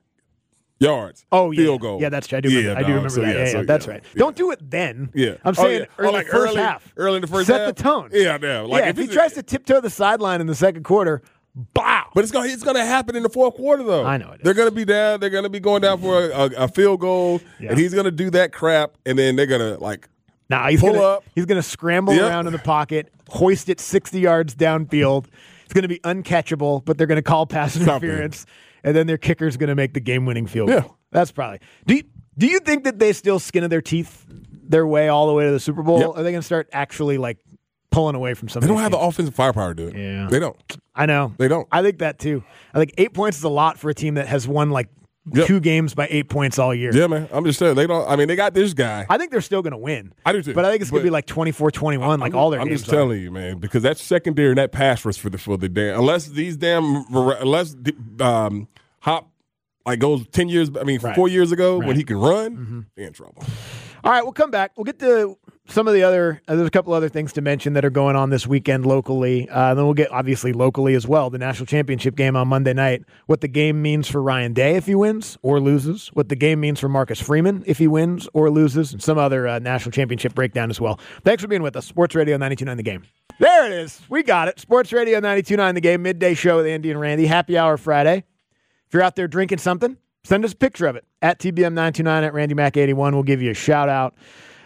Speaker 7: Yards.
Speaker 6: Oh yeah,
Speaker 7: Field goal.
Speaker 6: yeah, that's true. I do remember,
Speaker 7: Yeah,
Speaker 6: I do
Speaker 7: dog.
Speaker 6: remember
Speaker 7: So,
Speaker 6: that.
Speaker 7: yeah,
Speaker 6: Yeah, yeah,
Speaker 7: so,
Speaker 6: that's
Speaker 7: yeah,
Speaker 6: right.
Speaker 7: yeah.
Speaker 6: Don't do it then.
Speaker 7: Yeah.
Speaker 6: I'm
Speaker 7: Oh,
Speaker 6: saying
Speaker 7: yeah.
Speaker 6: early,
Speaker 7: Oh, like
Speaker 6: the first
Speaker 7: early-
Speaker 6: half.
Speaker 7: early in the first
Speaker 6: Set
Speaker 7: half?
Speaker 6: the tone.
Speaker 7: Yeah, yeah. Like
Speaker 6: yeah,
Speaker 7: if
Speaker 6: if, he
Speaker 7: it's-
Speaker 6: tries to tiptoe the sideline in the second quarter, bow.
Speaker 7: But it's gonna it's gonna happen in the fourth quarter though.
Speaker 6: I know it is.
Speaker 7: They're gonna be down. They're gonna be going down for a, a, a field goal,
Speaker 6: Yeah.
Speaker 7: and he's gonna do that crap, and then they're gonna like
Speaker 6: Nah, he's
Speaker 7: Pull
Speaker 6: gonna,
Speaker 7: up.
Speaker 6: He's going to scramble
Speaker 7: Yep.
Speaker 6: around in the pocket, hoist it sixty yards downfield. It's going to be uncatchable, but they're going to call pass interference, and then their kicker's going to make the game-winning field
Speaker 7: Yeah.
Speaker 6: goal. That's probably. Do you, do you think that they still skin of their teeth their way all the way to the Super Bowl?
Speaker 7: Yep.
Speaker 6: Are they going to start actually like pulling away from some?
Speaker 7: they
Speaker 6: of
Speaker 7: don't
Speaker 6: these
Speaker 7: have the
Speaker 6: teams?
Speaker 7: offensive firepower to do it.
Speaker 6: Yeah.
Speaker 7: They don't.
Speaker 6: I know
Speaker 7: They don't.
Speaker 6: I think that too. I think eight points is a lot for a team that has won like
Speaker 7: Yep.
Speaker 6: two games by eight points all year.
Speaker 7: Yeah, man. I'm just saying they don't. I mean, they got this guy.
Speaker 6: I think they're still going to win.
Speaker 7: I do too.
Speaker 6: But I think it's going to
Speaker 7: But-
Speaker 6: be like twenty-four twenty-one, like
Speaker 7: I'm,
Speaker 6: all their
Speaker 7: I'm
Speaker 6: games
Speaker 7: just
Speaker 6: are.
Speaker 7: telling you, man, because that secondary and that pass rush for the for the damn unless these damn unless um, Hop like goes ten years. I mean,
Speaker 6: Right.
Speaker 7: four years ago
Speaker 6: Right.
Speaker 7: when he can run,
Speaker 6: Mm-hmm.
Speaker 7: they're in trouble.
Speaker 6: All right, we'll come back. We'll get to some of the other, uh, there's a couple other things to mention that are going on this weekend locally. Uh, then we'll get, obviously, locally as well, the national championship game on Monday night, what the game means for Ryan Day if he wins or loses, what the game means for Marcus Freeman if he wins or loses, and some other uh, national championship breakdown as well. Thanks for being with us. Sports Radio ninety-two point nine The Game. There it is. We got it. Sports Radio ninety-two point nine The Game, midday show with Andy and Randy. Happy hour Friday. If you're out there drinking something, send us a picture of it at T B M nine two nine at Randy Mac eighty-one. We'll give you a shout out.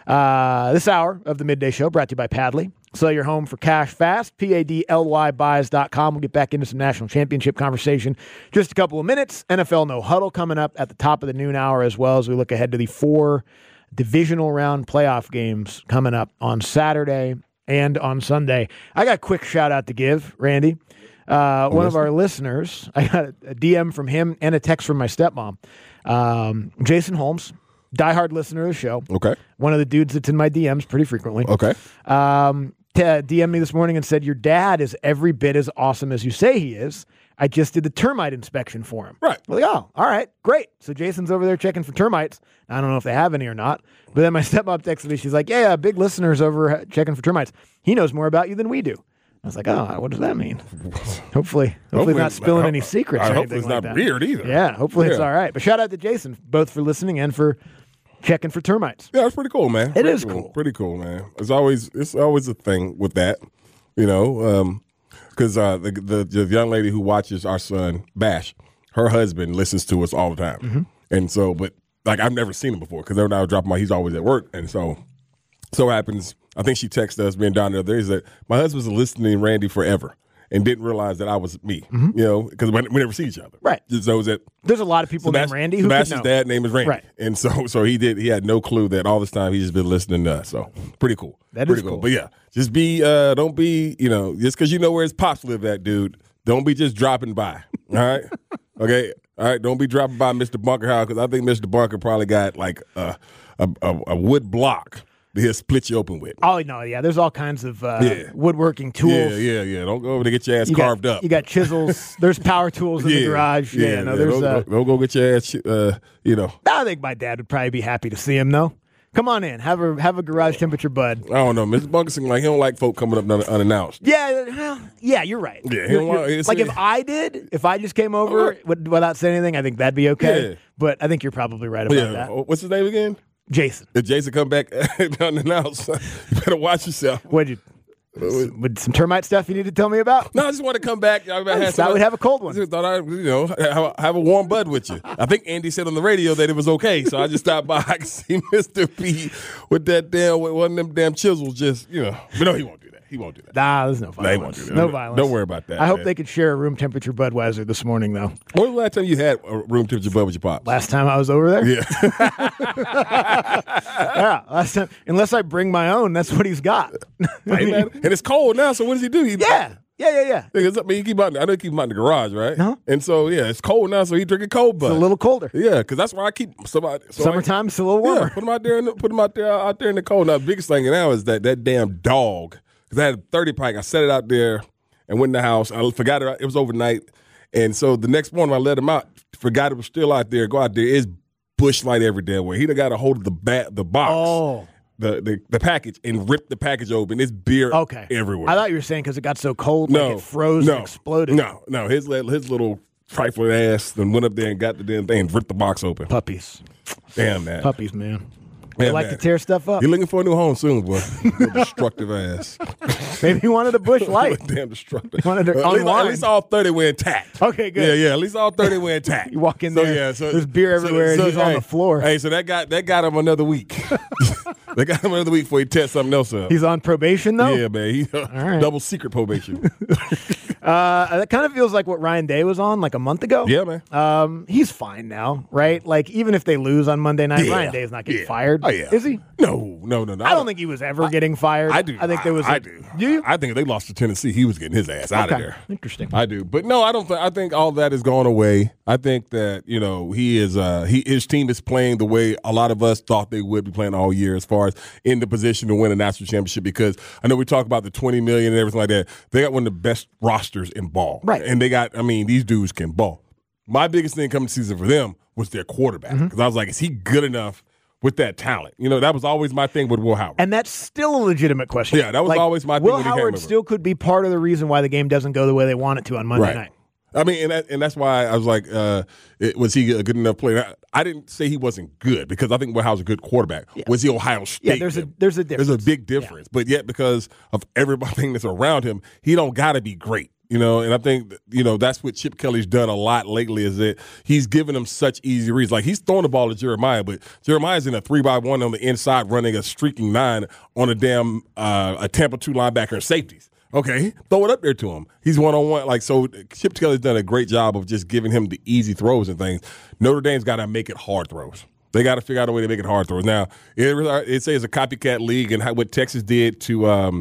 Speaker 6: Uh, this hour of the midday show brought to you by Padley. Sell your home for cash fast. P A D L Y buys dot com. We'll get back into some national championship conversation just a couple of minutes. N F L No Huddle coming up at the top of the noon hour as well as we look ahead to the four divisional round playoff games coming up on Saturday and on Sunday. I got a quick shout out to give, Randy. Uh, one of our listeners, I got a, a D M from him and a text from my stepmom. Um, Jason Holmes, diehard listener of the show.
Speaker 7: Okay.
Speaker 6: One of the dudes that's in my D Ms pretty frequently.
Speaker 7: Okay.
Speaker 6: Um, t- D M'd me this morning and said, your dad is every bit as awesome as you say he is. I just did the termite inspection for him.
Speaker 7: Right.
Speaker 6: I'm like, oh, all right, great. So Jason's over there checking for termites. I don't know if they have any or not. But then my stepmom texted me. She's like, yeah, yeah, big listeners over checking for termites. He knows more about you than we do. I was like, oh, what does that mean? Hopefully, hopefully, hopefully not spilling any secrets.
Speaker 7: I
Speaker 6: or
Speaker 7: hope
Speaker 6: anything
Speaker 7: it's
Speaker 6: like
Speaker 7: not
Speaker 6: that.
Speaker 7: weird either.
Speaker 6: Yeah, hopefully
Speaker 7: yeah.
Speaker 6: it's all right. But shout out to Jason, both for listening and for checking for termites.
Speaker 7: Yeah, it's pretty cool, man.
Speaker 6: It
Speaker 7: pretty
Speaker 6: is
Speaker 7: cool.
Speaker 6: cool.
Speaker 7: Pretty cool, man. It's always it's always a thing with that, you know, because um, uh, the, the the young lady who watches our son Bash, her husband listens to us all the time,
Speaker 6: Mm-hmm.
Speaker 7: and so, but like I've never seen him before because every time I drop him out, he's always at work, and so so happens. I think she texted us being down there. There is that my husband's been listening to Randy forever. And didn't realize that I was me,
Speaker 6: Mm-hmm.
Speaker 7: you know, because we, we never see each other.
Speaker 6: Right.
Speaker 7: Just knows that
Speaker 6: There's a lot of people named
Speaker 7: Sebast-
Speaker 6: Randy who could
Speaker 7: Sebastian's
Speaker 6: know.
Speaker 7: dad name is Randy.
Speaker 6: Right.
Speaker 7: And so so he did he had no clue that all this time he's just been listening to us. So pretty cool.
Speaker 6: That
Speaker 7: pretty
Speaker 6: is cool.
Speaker 7: But yeah, just be uh don't be, you know, just because you know where his pops live at, dude, don't be just dropping by. All right? Okay? All right, don't be dropping by Mister Bunker House because I think Mister Bunker probably got like a a, a, a wood block that he'll split you open with.
Speaker 6: Oh, no, yeah. There's all kinds of uh,
Speaker 7: Yeah.
Speaker 6: woodworking tools.
Speaker 7: Yeah, yeah, yeah. Don't go over to get your ass
Speaker 6: You
Speaker 7: carved
Speaker 6: got,
Speaker 7: up.
Speaker 6: You got chisels. There's power tools in
Speaker 7: yeah,
Speaker 6: the garage. Yeah,
Speaker 7: yeah
Speaker 6: no,
Speaker 7: yeah.
Speaker 6: there's.
Speaker 7: Don't,
Speaker 6: Uh,
Speaker 7: don't, don't go get your ass, uh, you know.
Speaker 6: I think my dad would probably be happy to see him, though. Come on in. Have a have a garage temperature bud.
Speaker 7: I don't know. Mister Bunker seems like he don't like folk coming up un- unannounced.
Speaker 6: Yeah, well, yeah, you're right.
Speaker 7: Yeah, he
Speaker 6: You're-
Speaker 7: don't want-
Speaker 6: you're-
Speaker 7: it's-
Speaker 6: like if I did, if I just came over
Speaker 7: Right.
Speaker 6: with, without saying anything, I think that'd be okay.
Speaker 7: Yeah.
Speaker 6: But I think you're probably right about
Speaker 7: Yeah.
Speaker 6: that.
Speaker 7: What's his name again?
Speaker 6: Jason,
Speaker 7: If Jason come back unannounced, you better watch yourself.
Speaker 6: what you with some termite stuff you need to tell me about?
Speaker 7: No, I just want to come back. I,
Speaker 6: I thought we'd have a cold one.
Speaker 7: I just thought I, you know, have, have a warm bud with you. I think Andy said on the radio that it was okay, so I just stopped by. I could see Mister P with that damn, with one of them damn chisels. Just you know, but no, he won't do that. He won't do that.
Speaker 6: Nah, there's no
Speaker 7: No, he
Speaker 6: violence.
Speaker 7: won't do that.
Speaker 6: No violence.
Speaker 7: Don't worry about that.
Speaker 6: I hope
Speaker 7: man.
Speaker 6: they could share a room temperature Budweiser this morning, though.
Speaker 7: When was the last time you had a room temperature bud with your pops?
Speaker 6: Last time I was over there?
Speaker 7: Yeah.
Speaker 6: Yeah, last time. Unless I bring my own, that's what he's got.
Speaker 7: Hey, man. And it's cold now, so what does he do? He,
Speaker 6: Yeah, yeah, yeah, yeah.
Speaker 7: Because, I mean, he keep out, I know he keep him out in the garage, right?
Speaker 6: Uh-huh.
Speaker 7: And so, yeah, it's cold now, so he drinking cold bud.
Speaker 6: It's a little colder.
Speaker 7: Yeah, because that's why I keep somebody. So
Speaker 6: Summertime, it's a little
Speaker 7: I,
Speaker 6: warmer.
Speaker 7: yeah, put them out there. In the, put them out there. Out there in the cold. Now, the biggest thing now is that that damn dog. Because I had a thirty pack. I set it out there and went in the house. I forgot it. It was overnight, and so the next morning I let him out. Forgot it was still out there. Go out there. It's bush light every damn way. He done got a hold of the bat, the box.
Speaker 6: Oh.
Speaker 7: The, the the package and ripped the package open. It's beer
Speaker 6: Okay.
Speaker 7: everywhere.
Speaker 6: I thought you were saying because it got so cold,
Speaker 7: no,
Speaker 6: like it froze
Speaker 7: no,
Speaker 6: and exploded.
Speaker 7: No, no, his li- his little trifling ass then went up there and got the damn thing and ripped the box open.
Speaker 6: Puppies.
Speaker 7: Damn man.
Speaker 6: Puppies, man. They
Speaker 7: Yeah,
Speaker 6: like
Speaker 7: man.
Speaker 6: to tear stuff up.
Speaker 7: You're looking for a new home soon, boy. Your destructive ass.
Speaker 6: Maybe he wanted a bush light.
Speaker 7: Damn destructive.
Speaker 6: wanted to
Speaker 7: at, least, at
Speaker 6: unwind.
Speaker 7: least all thirty were intact.
Speaker 6: Okay, good.
Speaker 7: Yeah, yeah. At least all thirty were intact.
Speaker 6: You walk in
Speaker 7: so,
Speaker 6: there,
Speaker 7: yeah, so,
Speaker 6: there's beer everywhere, and he's on
Speaker 7: hey,
Speaker 6: the floor.
Speaker 7: Hey, so that got that got him another week. They got him another week before he tests something else up.
Speaker 6: He's on probation, though?
Speaker 7: Yeah, man. He,
Speaker 6: right.
Speaker 7: Double secret probation.
Speaker 6: Uh, that kind of feels like what Ryan Day was on like a month ago.
Speaker 7: Yeah, man.
Speaker 6: Um, he's fine now, right? Like, even if they lose on Monday night,
Speaker 7: Yeah.
Speaker 6: Ryan Day's not getting
Speaker 7: Yeah.
Speaker 6: fired.
Speaker 7: Oh, yeah.
Speaker 6: Is he?
Speaker 7: No, no, no, no.
Speaker 6: I don't think he was ever getting fired.
Speaker 7: I do.
Speaker 6: I think there was.
Speaker 7: I,
Speaker 6: a-
Speaker 7: I do.
Speaker 6: Do you?
Speaker 7: I think if they lost to Tennessee, he was getting his ass out
Speaker 6: Okay.
Speaker 7: of there.
Speaker 6: Interesting.
Speaker 7: I do, but no, I don't. Th- I think all that is gone away. I think that you know he is. Uh, he his team is playing the way a lot of us thought they would be playing all year, as far as in the position to win a national championship. Because I know we talk about the twenty million and everything like that. They got one of the best rosters in ball,
Speaker 6: Right.
Speaker 7: And they got. I mean, these dudes can ball. My biggest thing coming season for them was their quarterback, because
Speaker 6: Mm-hmm.
Speaker 7: I was like, is he good enough with that talent? You know, that was always my thing with Will Howard.
Speaker 6: And that's still a legitimate question.
Speaker 7: Yeah, that was always my thing
Speaker 6: Will
Speaker 7: when he came
Speaker 6: Howard
Speaker 7: over.
Speaker 6: still could be part of the reason why the game doesn't go the way they want it to on Monday
Speaker 7: Right.
Speaker 6: night.
Speaker 7: I mean, and that, and that's why I was like, uh, it, was he a good enough player? I, I didn't say he wasn't good, because I think Will Howard's a good quarterback. Was he Ohio State?
Speaker 6: Yeah, there's a there's a difference.
Speaker 7: There's a big difference. But yet, because of everything that's around him, he don't got to be great. You know, and I think, you know, that's what Chip Kelly's done a lot lately, is that he's given him such easy reads. Like, he's throwing the ball to Jeremiah, but Jeremiah's in a three by one on the inside running a streaking nine on a damn uh, a Tampa two linebacker and safeties. Okay, throw it up there to him. He's one-on-one. Like, so Chip Kelly's done a great job of just giving him the easy throws and things. Notre Dame's got to make it hard throws. They got to figure out a way to make it hard throws. Now, it, it says a copycat league, and how, what Texas did to um,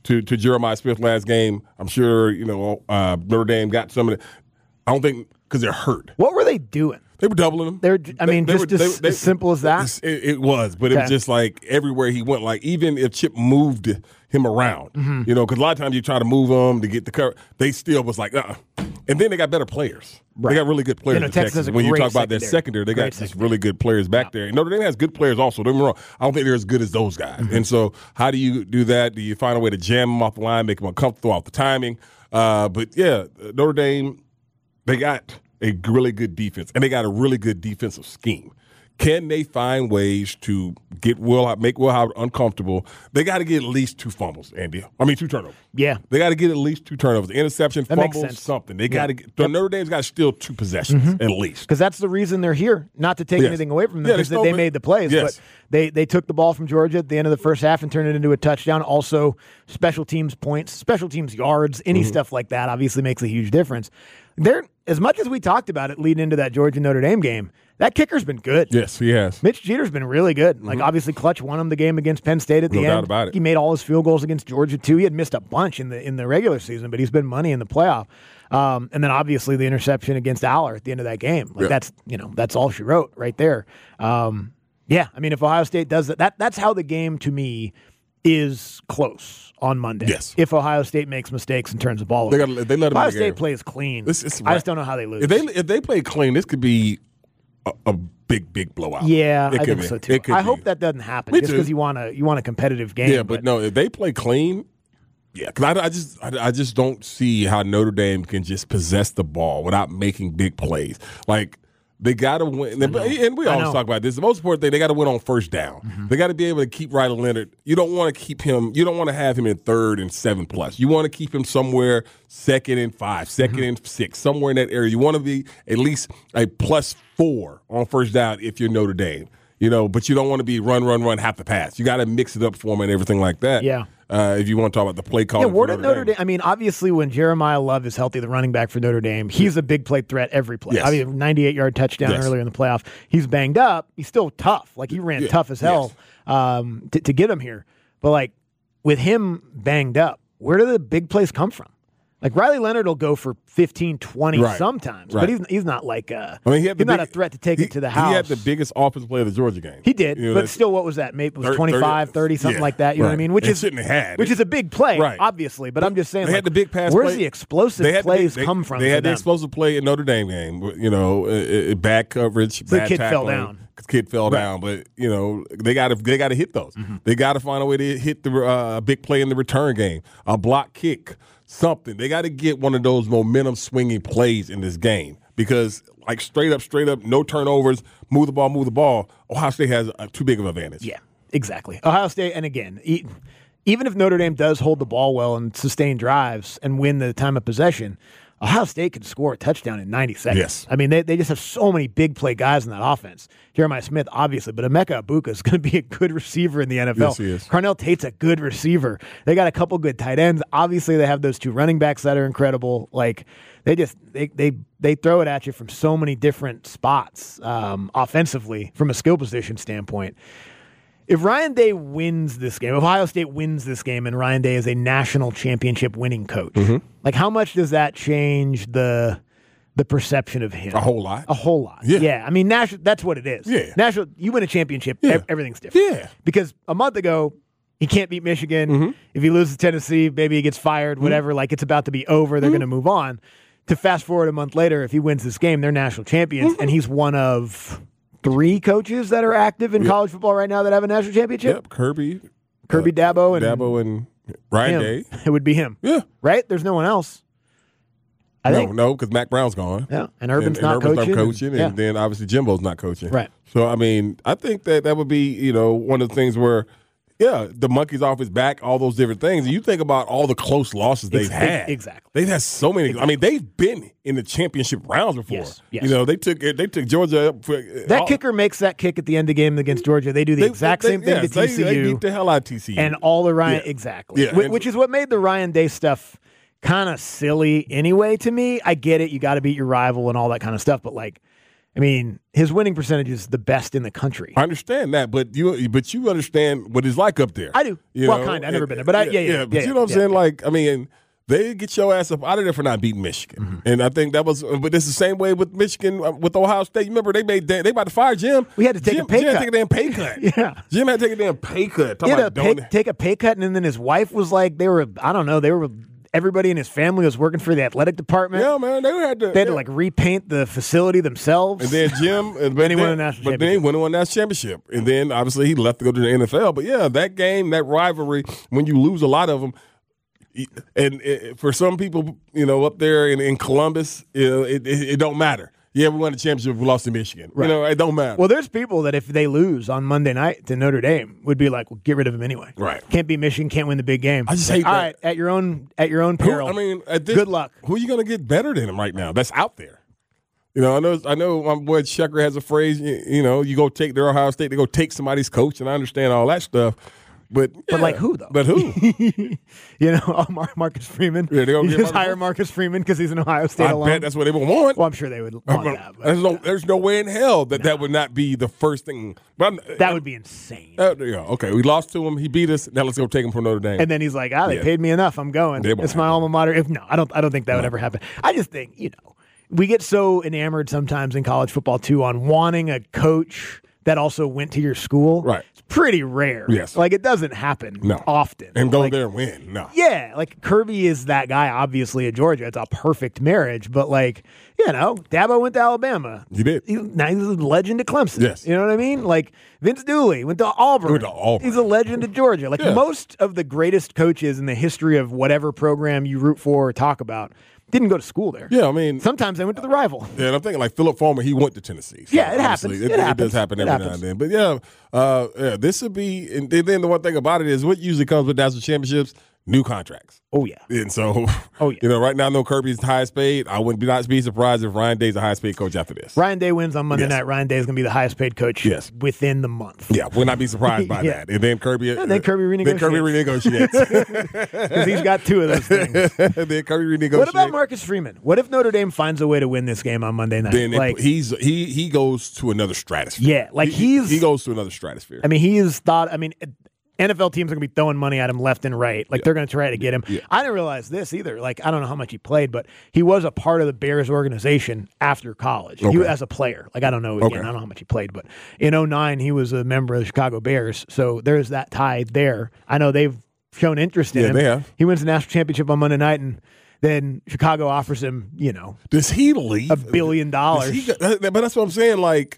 Speaker 7: to, to Jeremiah Smith last game. I'm sure, you know, uh, Notre Dame got some of it. I don't think because they're hurt.
Speaker 6: What were they doing?
Speaker 7: They were doubling him.
Speaker 6: They're, I mean,
Speaker 7: they,
Speaker 6: just
Speaker 7: they were,
Speaker 6: as,
Speaker 7: they,
Speaker 6: as simple as that?
Speaker 7: It, it was, but it
Speaker 6: okay.
Speaker 7: was just like everywhere he went. Like even if Chip moved him around,
Speaker 6: mm-hmm.
Speaker 7: you know, because a lot of times you try to move them to get the cover. They still was like, uh-uh. And then they got better players.
Speaker 6: Right.
Speaker 7: They got really good players
Speaker 6: you know,
Speaker 7: in
Speaker 6: Texas.
Speaker 7: Texas.
Speaker 6: Has a
Speaker 7: when you
Speaker 6: great
Speaker 7: talk about
Speaker 6: secondary.
Speaker 7: their secondary, they
Speaker 6: great
Speaker 7: got just
Speaker 6: secondary.
Speaker 7: really good players back yeah. there. Notre Dame has good players also. Don't get me wrong. I don't think they're as good as those guys.
Speaker 6: Mm-hmm.
Speaker 7: And so how do you do that? Do you find a way to jam them off the line, make them uncomfortable off the timing? Uh, but, yeah, Notre Dame, they got a really good defense, and they got a really good defensive scheme. Can they find ways to get Will, make Will Howard uncomfortable? They got to get at least two fumbles, Andy. I mean, two turnovers.
Speaker 6: Yeah.
Speaker 7: They got to get at least two turnovers. Interception,
Speaker 6: that
Speaker 7: fumble,
Speaker 6: makes sense.
Speaker 7: something. They
Speaker 6: yeah.
Speaker 7: got to get – Notre Dame's got to steal two possessions mm-hmm. at least.
Speaker 6: Because that's the reason they're here, not to take
Speaker 7: yes.
Speaker 6: anything away from them,
Speaker 7: yeah,
Speaker 6: because
Speaker 7: they,
Speaker 6: they, they made the plays.
Speaker 7: Yes.
Speaker 6: But they, they took the ball from Georgia at the end of the first half and turned it into a touchdown. Also, special teams points, special teams yards, any mm-hmm. stuff like that obviously makes a huge difference. They're, as much as we talked about it leading into that Georgia-Notre Dame game, that kicker's been good.
Speaker 7: Yes, he has.
Speaker 6: Mitch Jeter's been really good. Mm-hmm. Like, obviously, Clutch won him the game against Penn State at the
Speaker 7: no
Speaker 6: end.
Speaker 7: No doubt about it.
Speaker 6: He made all his field goals against Georgia, too. He had missed a bunch in the in the regular season, but he's been money in the playoff. Um, and then, obviously, the interception against Aller at the end of that game. Like, yeah. that's, you know, that's all she wrote right there. Um, yeah, I mean, if Ohio State does that, that, that's how the game, to me, is close on Monday.
Speaker 7: Yes.
Speaker 6: If Ohio State makes mistakes and turns the ball over.
Speaker 7: They, got, they let them
Speaker 6: Ohio
Speaker 7: in the
Speaker 6: State
Speaker 7: game.
Speaker 6: plays clean.
Speaker 7: This is
Speaker 6: I
Speaker 7: right.
Speaker 6: just don't know how they lose.
Speaker 7: If they, if they play clean, this could be a, a big, big blowout.
Speaker 6: Yeah,
Speaker 7: it
Speaker 6: I think
Speaker 7: be.
Speaker 6: so, too. I
Speaker 7: be.
Speaker 6: hope that doesn't happen
Speaker 7: Me
Speaker 6: just
Speaker 7: too.
Speaker 6: because you want a, you want a competitive game.
Speaker 7: Yeah, but, but no, if they play clean, yeah, because I, I just I, I just don't see how Notre Dame can just possess the ball without making big plays. Like, they got to win. And we always talk about this. The most important thing, they got to win on first down. Mm-hmm. They got to be able to keep Riley Leonard. You don't want to keep him, you don't want to have him in third and seven plus. You want to keep him somewhere second and five, second mm-hmm. and six, somewhere in that area. You want to be at least a plus four on first down if you're Notre Dame. You know, but you don't want to be run, run, run, half the pass. You got to mix it up for them and everything like that.
Speaker 6: Yeah.
Speaker 7: Uh, if you want to talk about the play call.
Speaker 6: Yeah, where did Notre, Notre Dame. Dame? I mean, obviously, when Jeremiah Love is healthy, the running back for Notre Dame, he's a big play threat every play.
Speaker 7: Yes.
Speaker 6: I mean, ninety-eight yard touchdown
Speaker 7: yes.
Speaker 6: earlier in the playoff. He's banged up. He's still tough. Like, he ran
Speaker 7: yeah.
Speaker 6: tough as hell
Speaker 7: yes.
Speaker 6: um, to, to get him here. But, like, with him banged up, where do the big plays come from? Like, Riley Leonard will go for fifteen, twenty
Speaker 7: right.
Speaker 6: sometimes,
Speaker 7: right.
Speaker 6: but he's he's not like uh,
Speaker 7: I mean, he had
Speaker 6: he's
Speaker 7: the
Speaker 6: not
Speaker 7: big,
Speaker 6: a threat to take
Speaker 7: he,
Speaker 6: it to the house.
Speaker 7: He had the biggest offensive play of the Georgia game.
Speaker 6: He did,
Speaker 7: you know,
Speaker 6: but still, what was that? Maybe it was
Speaker 7: thirty,
Speaker 6: twenty-five, thirty, something
Speaker 7: yeah,
Speaker 6: like that. You
Speaker 7: right.
Speaker 6: know what I mean? Which
Speaker 7: it
Speaker 6: is
Speaker 7: shouldn't have had
Speaker 6: which
Speaker 7: it.
Speaker 6: is a big play,
Speaker 7: right.
Speaker 6: obviously. But I'm just saying,
Speaker 7: they
Speaker 6: like,
Speaker 7: had the big pass.
Speaker 6: Where's
Speaker 7: play.
Speaker 6: the explosive
Speaker 7: they
Speaker 6: plays
Speaker 7: the big,
Speaker 6: come
Speaker 7: they,
Speaker 6: from?
Speaker 7: They had the
Speaker 6: them?
Speaker 7: explosive play in Notre Dame game. You know, uh, uh, bad coverage,
Speaker 6: So
Speaker 7: bad
Speaker 6: the kid
Speaker 7: tackling.
Speaker 6: fell down.
Speaker 7: Kid fell
Speaker 6: right.
Speaker 7: down, but you know they got to they got to hit those.
Speaker 6: Mm-hmm.
Speaker 7: They got to find a way to hit the uh, big play in the return game, a block kick. Something. They got to get one of those momentum swinging plays in this game because, like, straight up, straight up, no turnovers, move the ball, move the ball. Ohio State has a, too big of an advantage.
Speaker 6: Yeah, exactly. Ohio State, and again, e- even if Notre Dame does hold the ball well and sustain drives and win the time of possession, Ohio State can score a touchdown in ninety seconds.
Speaker 7: Yes.
Speaker 6: I mean, they, they just have so many big play guys in that offense. Jeremiah Smith, obviously, but Emeka Ibuka is going to be a good receiver in the N F L.
Speaker 7: Yes, he is.
Speaker 6: Carnell Tate's a good receiver. They got a couple good tight ends. Obviously, they have those two running backs that are incredible. Like, they just they they they throw it at you from so many different spots um, offensively from a skill position standpoint. If Ryan Day wins this game, if Ohio State wins this game and Ryan Day is a national championship winning coach, mm-hmm. like, how much does that change the the perception of him?
Speaker 7: A whole lot.
Speaker 6: A whole lot.
Speaker 7: Yeah.
Speaker 6: yeah. I mean, national, that's what it is.
Speaker 7: Yeah.
Speaker 6: National, you win a championship,
Speaker 7: yeah.
Speaker 6: ev- everything's different.
Speaker 7: Yeah.
Speaker 6: Because a month ago, he can't beat Michigan.
Speaker 7: Mm-hmm.
Speaker 6: If he loses Tennessee, maybe he gets fired, whatever. Mm-hmm. Like, it's about to be over. They're mm-hmm. going to move on. To fast forward a month later, if he wins this game, they're national champions, mm-hmm. and he's one of three coaches that are active in
Speaker 7: yep.
Speaker 6: college football right now that have a national championship.
Speaker 7: Yep, Kirby.
Speaker 6: Kirby
Speaker 7: uh,
Speaker 6: Dabo and
Speaker 7: Dabo and Ryan
Speaker 6: him.
Speaker 7: Day.
Speaker 6: It would be him.
Speaker 7: Yeah.
Speaker 6: Right? There's no one else. I
Speaker 7: no,
Speaker 6: think.
Speaker 7: no, because Mac Brown's gone.
Speaker 6: Yeah, and Urban's
Speaker 7: and,
Speaker 6: not
Speaker 7: and Urban's
Speaker 6: coaching.
Speaker 7: not coaching, and,
Speaker 6: yeah.
Speaker 7: and then obviously Jimbo's not coaching.
Speaker 6: Right.
Speaker 7: So, I mean, I think that that would be, you know, one of the things where, yeah, the monkey's off his back, all those different things. And you think about all the close losses they've
Speaker 6: Ex-
Speaker 7: had.
Speaker 6: Exactly.
Speaker 7: They've had so many.
Speaker 6: Exactly.
Speaker 7: I mean, they've been in the championship rounds before.
Speaker 6: Yes, yes.
Speaker 7: You know, they took they took Georgia up. For,
Speaker 6: that
Speaker 7: all,
Speaker 6: kicker makes that kick at the end of the game against Georgia. They do the
Speaker 7: they,
Speaker 6: exact
Speaker 7: they,
Speaker 6: same thing
Speaker 7: yes,
Speaker 6: to T C U.
Speaker 7: They, they beat the hell out of T C U.
Speaker 6: And all the Ryan,
Speaker 7: yeah.
Speaker 6: exactly.
Speaker 7: Yeah,
Speaker 6: Wh-
Speaker 7: and,
Speaker 6: which is what made the Ryan Day stuff kind of silly anyway to me. I get it. You got to beat your rival and all that kind of stuff. But, like, I mean, his winning percentage is the best in the country.
Speaker 7: I understand that, but you but you understand what it's like up there.
Speaker 6: I do.
Speaker 7: You
Speaker 6: well,
Speaker 7: know?
Speaker 6: kind of. I've never been there, but I, yeah, yeah, yeah.
Speaker 7: But
Speaker 6: yeah,
Speaker 7: you know what I'm
Speaker 6: yeah,
Speaker 7: saying?
Speaker 6: yeah.
Speaker 7: Like, I mean, they get your ass up out of there for not beating Michigan, mm-hmm. and I think that was. But it's the same way with Michigan with Ohio State. You remember they made they about to fire Jim.
Speaker 6: We had to take
Speaker 7: Jim,
Speaker 6: a pay
Speaker 7: Jim
Speaker 6: cut.
Speaker 7: Had to take a damn pay cut.
Speaker 6: yeah,
Speaker 7: Jim had to take a damn pay cut.
Speaker 6: He had to
Speaker 7: about
Speaker 6: pay,
Speaker 7: doing-
Speaker 6: take a pay cut, and then his wife was like, they were. I don't know. They were. Everybody in his family was working for the athletic department.
Speaker 7: Yeah, man, they had to.
Speaker 6: They had
Speaker 7: yeah.
Speaker 6: to like repaint the facility themselves.
Speaker 7: And then Jim, and
Speaker 6: then he won a national
Speaker 7: but then he won a national championship, and then obviously he left to go to the N F L. But yeah, that game, that rivalry, when you lose a lot of them, and it, for some people, you know, up there in, in Columbus, you know, it, it, it don't matter. Yeah, we won the championship. We lost to Michigan. Right. You know, it don't matter.
Speaker 6: Well, there's people that if they lose on Monday night to Notre Dame would be like, well, get rid of him anyway.
Speaker 7: Right.
Speaker 6: Can't be Michigan. Can't win the big game.
Speaker 7: I just hate
Speaker 6: All
Speaker 7: that.
Speaker 6: right, at your own at your own peril.
Speaker 7: Who, I mean, at this,
Speaker 6: good luck.
Speaker 7: Who are you going to get better than him right now? That's out there. You know, I know. I know. My boy Shecker has a phrase. You, you know, you go take their Ohio State. They go take somebody's coach, and I understand all that stuff. But yeah,
Speaker 6: but like who though?
Speaker 7: But who?
Speaker 6: you know, oh, Mar- Marcus Freeman.
Speaker 7: Yeah, they gonna
Speaker 6: you
Speaker 7: get
Speaker 6: just
Speaker 7: Marcus
Speaker 6: hire Marcus Freeman because he's an Ohio State
Speaker 7: I
Speaker 6: alum.
Speaker 7: bet that's what they would want.
Speaker 6: Well, I'm sure they would want that. But
Speaker 7: There's no, there's no way in hell that no. that would not be the first thing. But I'm,
Speaker 6: that
Speaker 7: I'm,
Speaker 6: would be insane.
Speaker 7: Uh, yeah, okay, we lost to him. He beat us. Now let's go take him from Notre Dame.
Speaker 6: And then he's like, "Ah, they
Speaker 7: yeah.
Speaker 6: paid me enough. I'm going. It's my alma mater." If no, I don't. I don't think that no. would ever happen. I just think you know we get so enamored sometimes in college football too on wanting a coach that also went to your school.
Speaker 7: Right.
Speaker 6: It's pretty rare.
Speaker 7: Yes.
Speaker 6: Like it doesn't happen
Speaker 7: no.
Speaker 6: often.
Speaker 7: And go
Speaker 6: like,
Speaker 7: there and win. No.
Speaker 6: Yeah. Like Kirby is that guy, obviously, at Georgia. It's a perfect marriage. But like, you know, Dabo went to Alabama.
Speaker 7: You did.
Speaker 6: He, now he's a legend at Clemson.
Speaker 7: Yes.
Speaker 6: You know what I mean? Like Vince Dooley went to Auburn.
Speaker 7: Went to Auburn.
Speaker 6: He's a legend at Georgia. Like
Speaker 7: yeah.
Speaker 6: most of the greatest coaches in the history of whatever program you root for or talk about didn't go to school there.
Speaker 7: Yeah, I mean,
Speaker 6: sometimes they went to the rival.
Speaker 7: Yeah, and I'm thinking like Philip Farmer, he went to Tennessee. So
Speaker 6: yeah, it happens.
Speaker 7: It,
Speaker 6: it,
Speaker 7: it
Speaker 6: happens.
Speaker 7: does happen every
Speaker 6: it
Speaker 7: now
Speaker 6: happens.
Speaker 7: and then. But yeah, uh, yeah, this would be. And then the one thing about it is, what usually comes with national championships, new contracts.
Speaker 6: Oh yeah.
Speaker 7: And so,
Speaker 6: oh yeah.
Speaker 7: You know, right now, no Kirby's the highest paid. I wouldn't be not be surprised if Ryan Day's the highest paid coach after this.
Speaker 6: Ryan Day wins on Monday
Speaker 7: yes.
Speaker 6: night. Ryan Day is going to be the highest paid coach.
Speaker 7: Yes.
Speaker 6: within the month.
Speaker 7: Yeah, would not be surprised by
Speaker 6: yeah.
Speaker 7: that. And then Kirby.
Speaker 6: And then Kirby renegotiates.
Speaker 7: Then Kirby renegotiates
Speaker 6: because he's got two of those things.
Speaker 7: then Kirby renegotiates.
Speaker 6: What about Marcus Freeman? What if Notre Dame finds a way to win this game on Monday night?
Speaker 7: Then
Speaker 6: like
Speaker 7: it, he's he he goes to another stratosphere.
Speaker 6: Yeah, like
Speaker 7: he,
Speaker 6: he's
Speaker 7: he goes to another stratosphere.
Speaker 6: I mean, he is thought. I mean. N F L teams are going to be throwing money at him left and right. Like, yeah. they're going to try to get him. Yeah. I didn't realize this either. Like, I don't know how much he played, but he was a part of the Bears organization after college. Okay. He was as a player. Like, I don't know. Again, okay. I don't know how much he played, but in oh nine, he was a member of the Chicago Bears. So there's that tie there. I know they've shown interest in
Speaker 7: yeah,
Speaker 6: him.
Speaker 7: They have.
Speaker 6: He wins the national championship on Monday night, and then Chicago offers him, you know.
Speaker 7: Does he leave?
Speaker 6: A billion dollars.
Speaker 7: He, but that's what I'm saying. Like,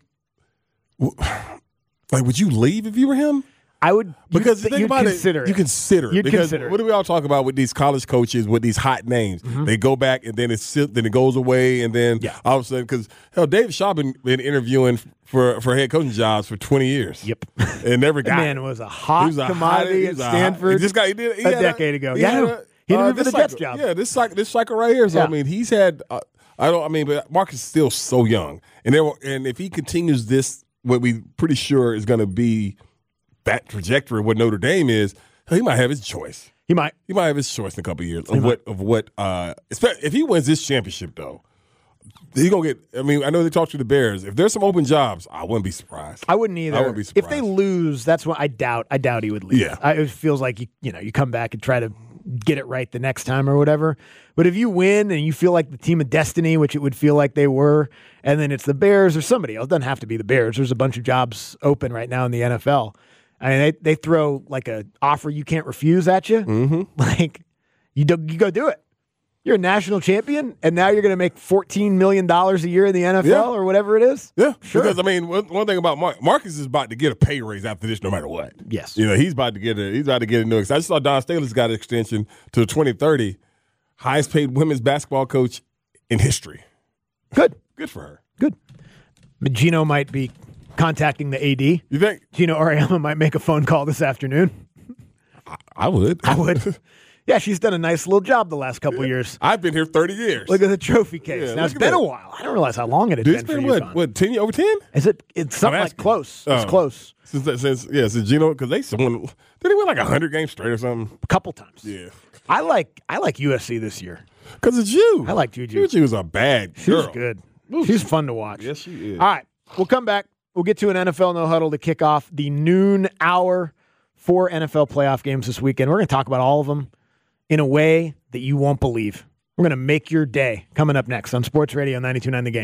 Speaker 7: like, would you leave if you were him?
Speaker 6: I would
Speaker 7: because
Speaker 6: you,
Speaker 7: think about
Speaker 6: consider
Speaker 7: it,
Speaker 6: it.
Speaker 7: You consider it.
Speaker 6: You'd
Speaker 7: because
Speaker 6: consider
Speaker 7: what do we all talk about with these college coaches with these hot names? Mm-hmm. They go back and then it's then it goes away and then
Speaker 6: yeah.
Speaker 7: all of a sudden because hell, David Shaw been, been interviewing for for head coaching jobs for twenty years.
Speaker 6: Yep,
Speaker 7: and never got.
Speaker 6: That man was a hot
Speaker 7: was a
Speaker 6: commodity
Speaker 7: hot,
Speaker 6: at Stanford.
Speaker 7: He just got he did, he
Speaker 6: a
Speaker 7: had
Speaker 6: decade ago.
Speaker 7: He
Speaker 6: yeah,
Speaker 7: had a,
Speaker 6: he
Speaker 7: uh,
Speaker 6: didn't for the
Speaker 7: cycle,
Speaker 6: Jets job.
Speaker 7: Yeah, this cycle, this cycle right here. So
Speaker 6: yeah.
Speaker 7: I mean, he's had. Uh, I don't. I mean, but Marcus is still so young, and there, and if he continues this, what we pretty sure is going to be. That trajectory of what Notre Dame is, he might have his choice.
Speaker 6: He might.
Speaker 7: He might have his choice in a couple of years
Speaker 6: he
Speaker 7: of
Speaker 6: might.
Speaker 7: what of what. Uh, if he wins this championship, though, he's gonna get. I mean, I know they talked to the Bears. If there's some open jobs, I wouldn't be surprised.
Speaker 6: I wouldn't either.
Speaker 7: I wouldn't be surprised.
Speaker 6: If they lose, that's what I doubt. I doubt he would leave.
Speaker 7: Yeah,
Speaker 6: I, it feels like you, you know, you come back and try to get it right the next time or whatever. But if you win and you feel like the team of destiny, which it would feel like they were, and then it's the Bears or somebody else, it doesn't have to be the Bears. There's a bunch of jobs open right now in the N F L. I mean, they, they throw like a offer you can't refuse at you.
Speaker 7: Mm-hmm.
Speaker 6: Like you do, you go do it. You're a national champion, and now you're going to make fourteen million dollars a year in the N F L
Speaker 7: yeah.
Speaker 6: or whatever it is.
Speaker 7: Yeah,
Speaker 6: sure.
Speaker 7: Because I mean, one, one thing about Mar- Marcus is about to get a pay raise after this, no matter what.
Speaker 6: Yes,
Speaker 7: you know he's about to get a he's about to get a new. I just saw Don Staley's got an extension to twenty thirty, highest paid women's basketball coach in history.
Speaker 6: Good,
Speaker 7: good for her.
Speaker 6: Good. Gino might be contacting the A D.
Speaker 7: You think?
Speaker 6: Gino Auriemma might make a phone call this afternoon.
Speaker 7: I, I would.
Speaker 6: I would. Yeah, she's done a nice little job the last couple
Speaker 7: yeah.
Speaker 6: of years.
Speaker 7: I've been here thirty years.
Speaker 6: Look at the trophy case.
Speaker 7: Yeah,
Speaker 6: now, it's been
Speaker 7: that.
Speaker 6: a while. I don't realize how long it had
Speaker 7: it's
Speaker 6: been,
Speaker 7: been
Speaker 6: for
Speaker 7: what,
Speaker 6: UConn.
Speaker 7: What, ten, over ten?
Speaker 6: Is it? It's something like close.
Speaker 7: Oh.
Speaker 6: It's close.
Speaker 7: Since, since Yeah, since Gino, because they someone, did they win like one hundred games straight or something?
Speaker 6: A couple times.
Speaker 7: Yeah.
Speaker 6: I like I like U S C this year.
Speaker 7: Because it's you.
Speaker 6: I like Juju.
Speaker 7: Juju's a bad
Speaker 6: She
Speaker 7: girl.
Speaker 6: was good. She's fun to watch.
Speaker 7: Yes, she is.
Speaker 6: All right, we'll come back. We'll get to an N F L No Huddle to kick off the noon hour for N F L playoff games this weekend. We're going to talk about all of them in a way that you won't believe. We're going to make your day coming up next on Sports Radio ninety-two point nine The Game.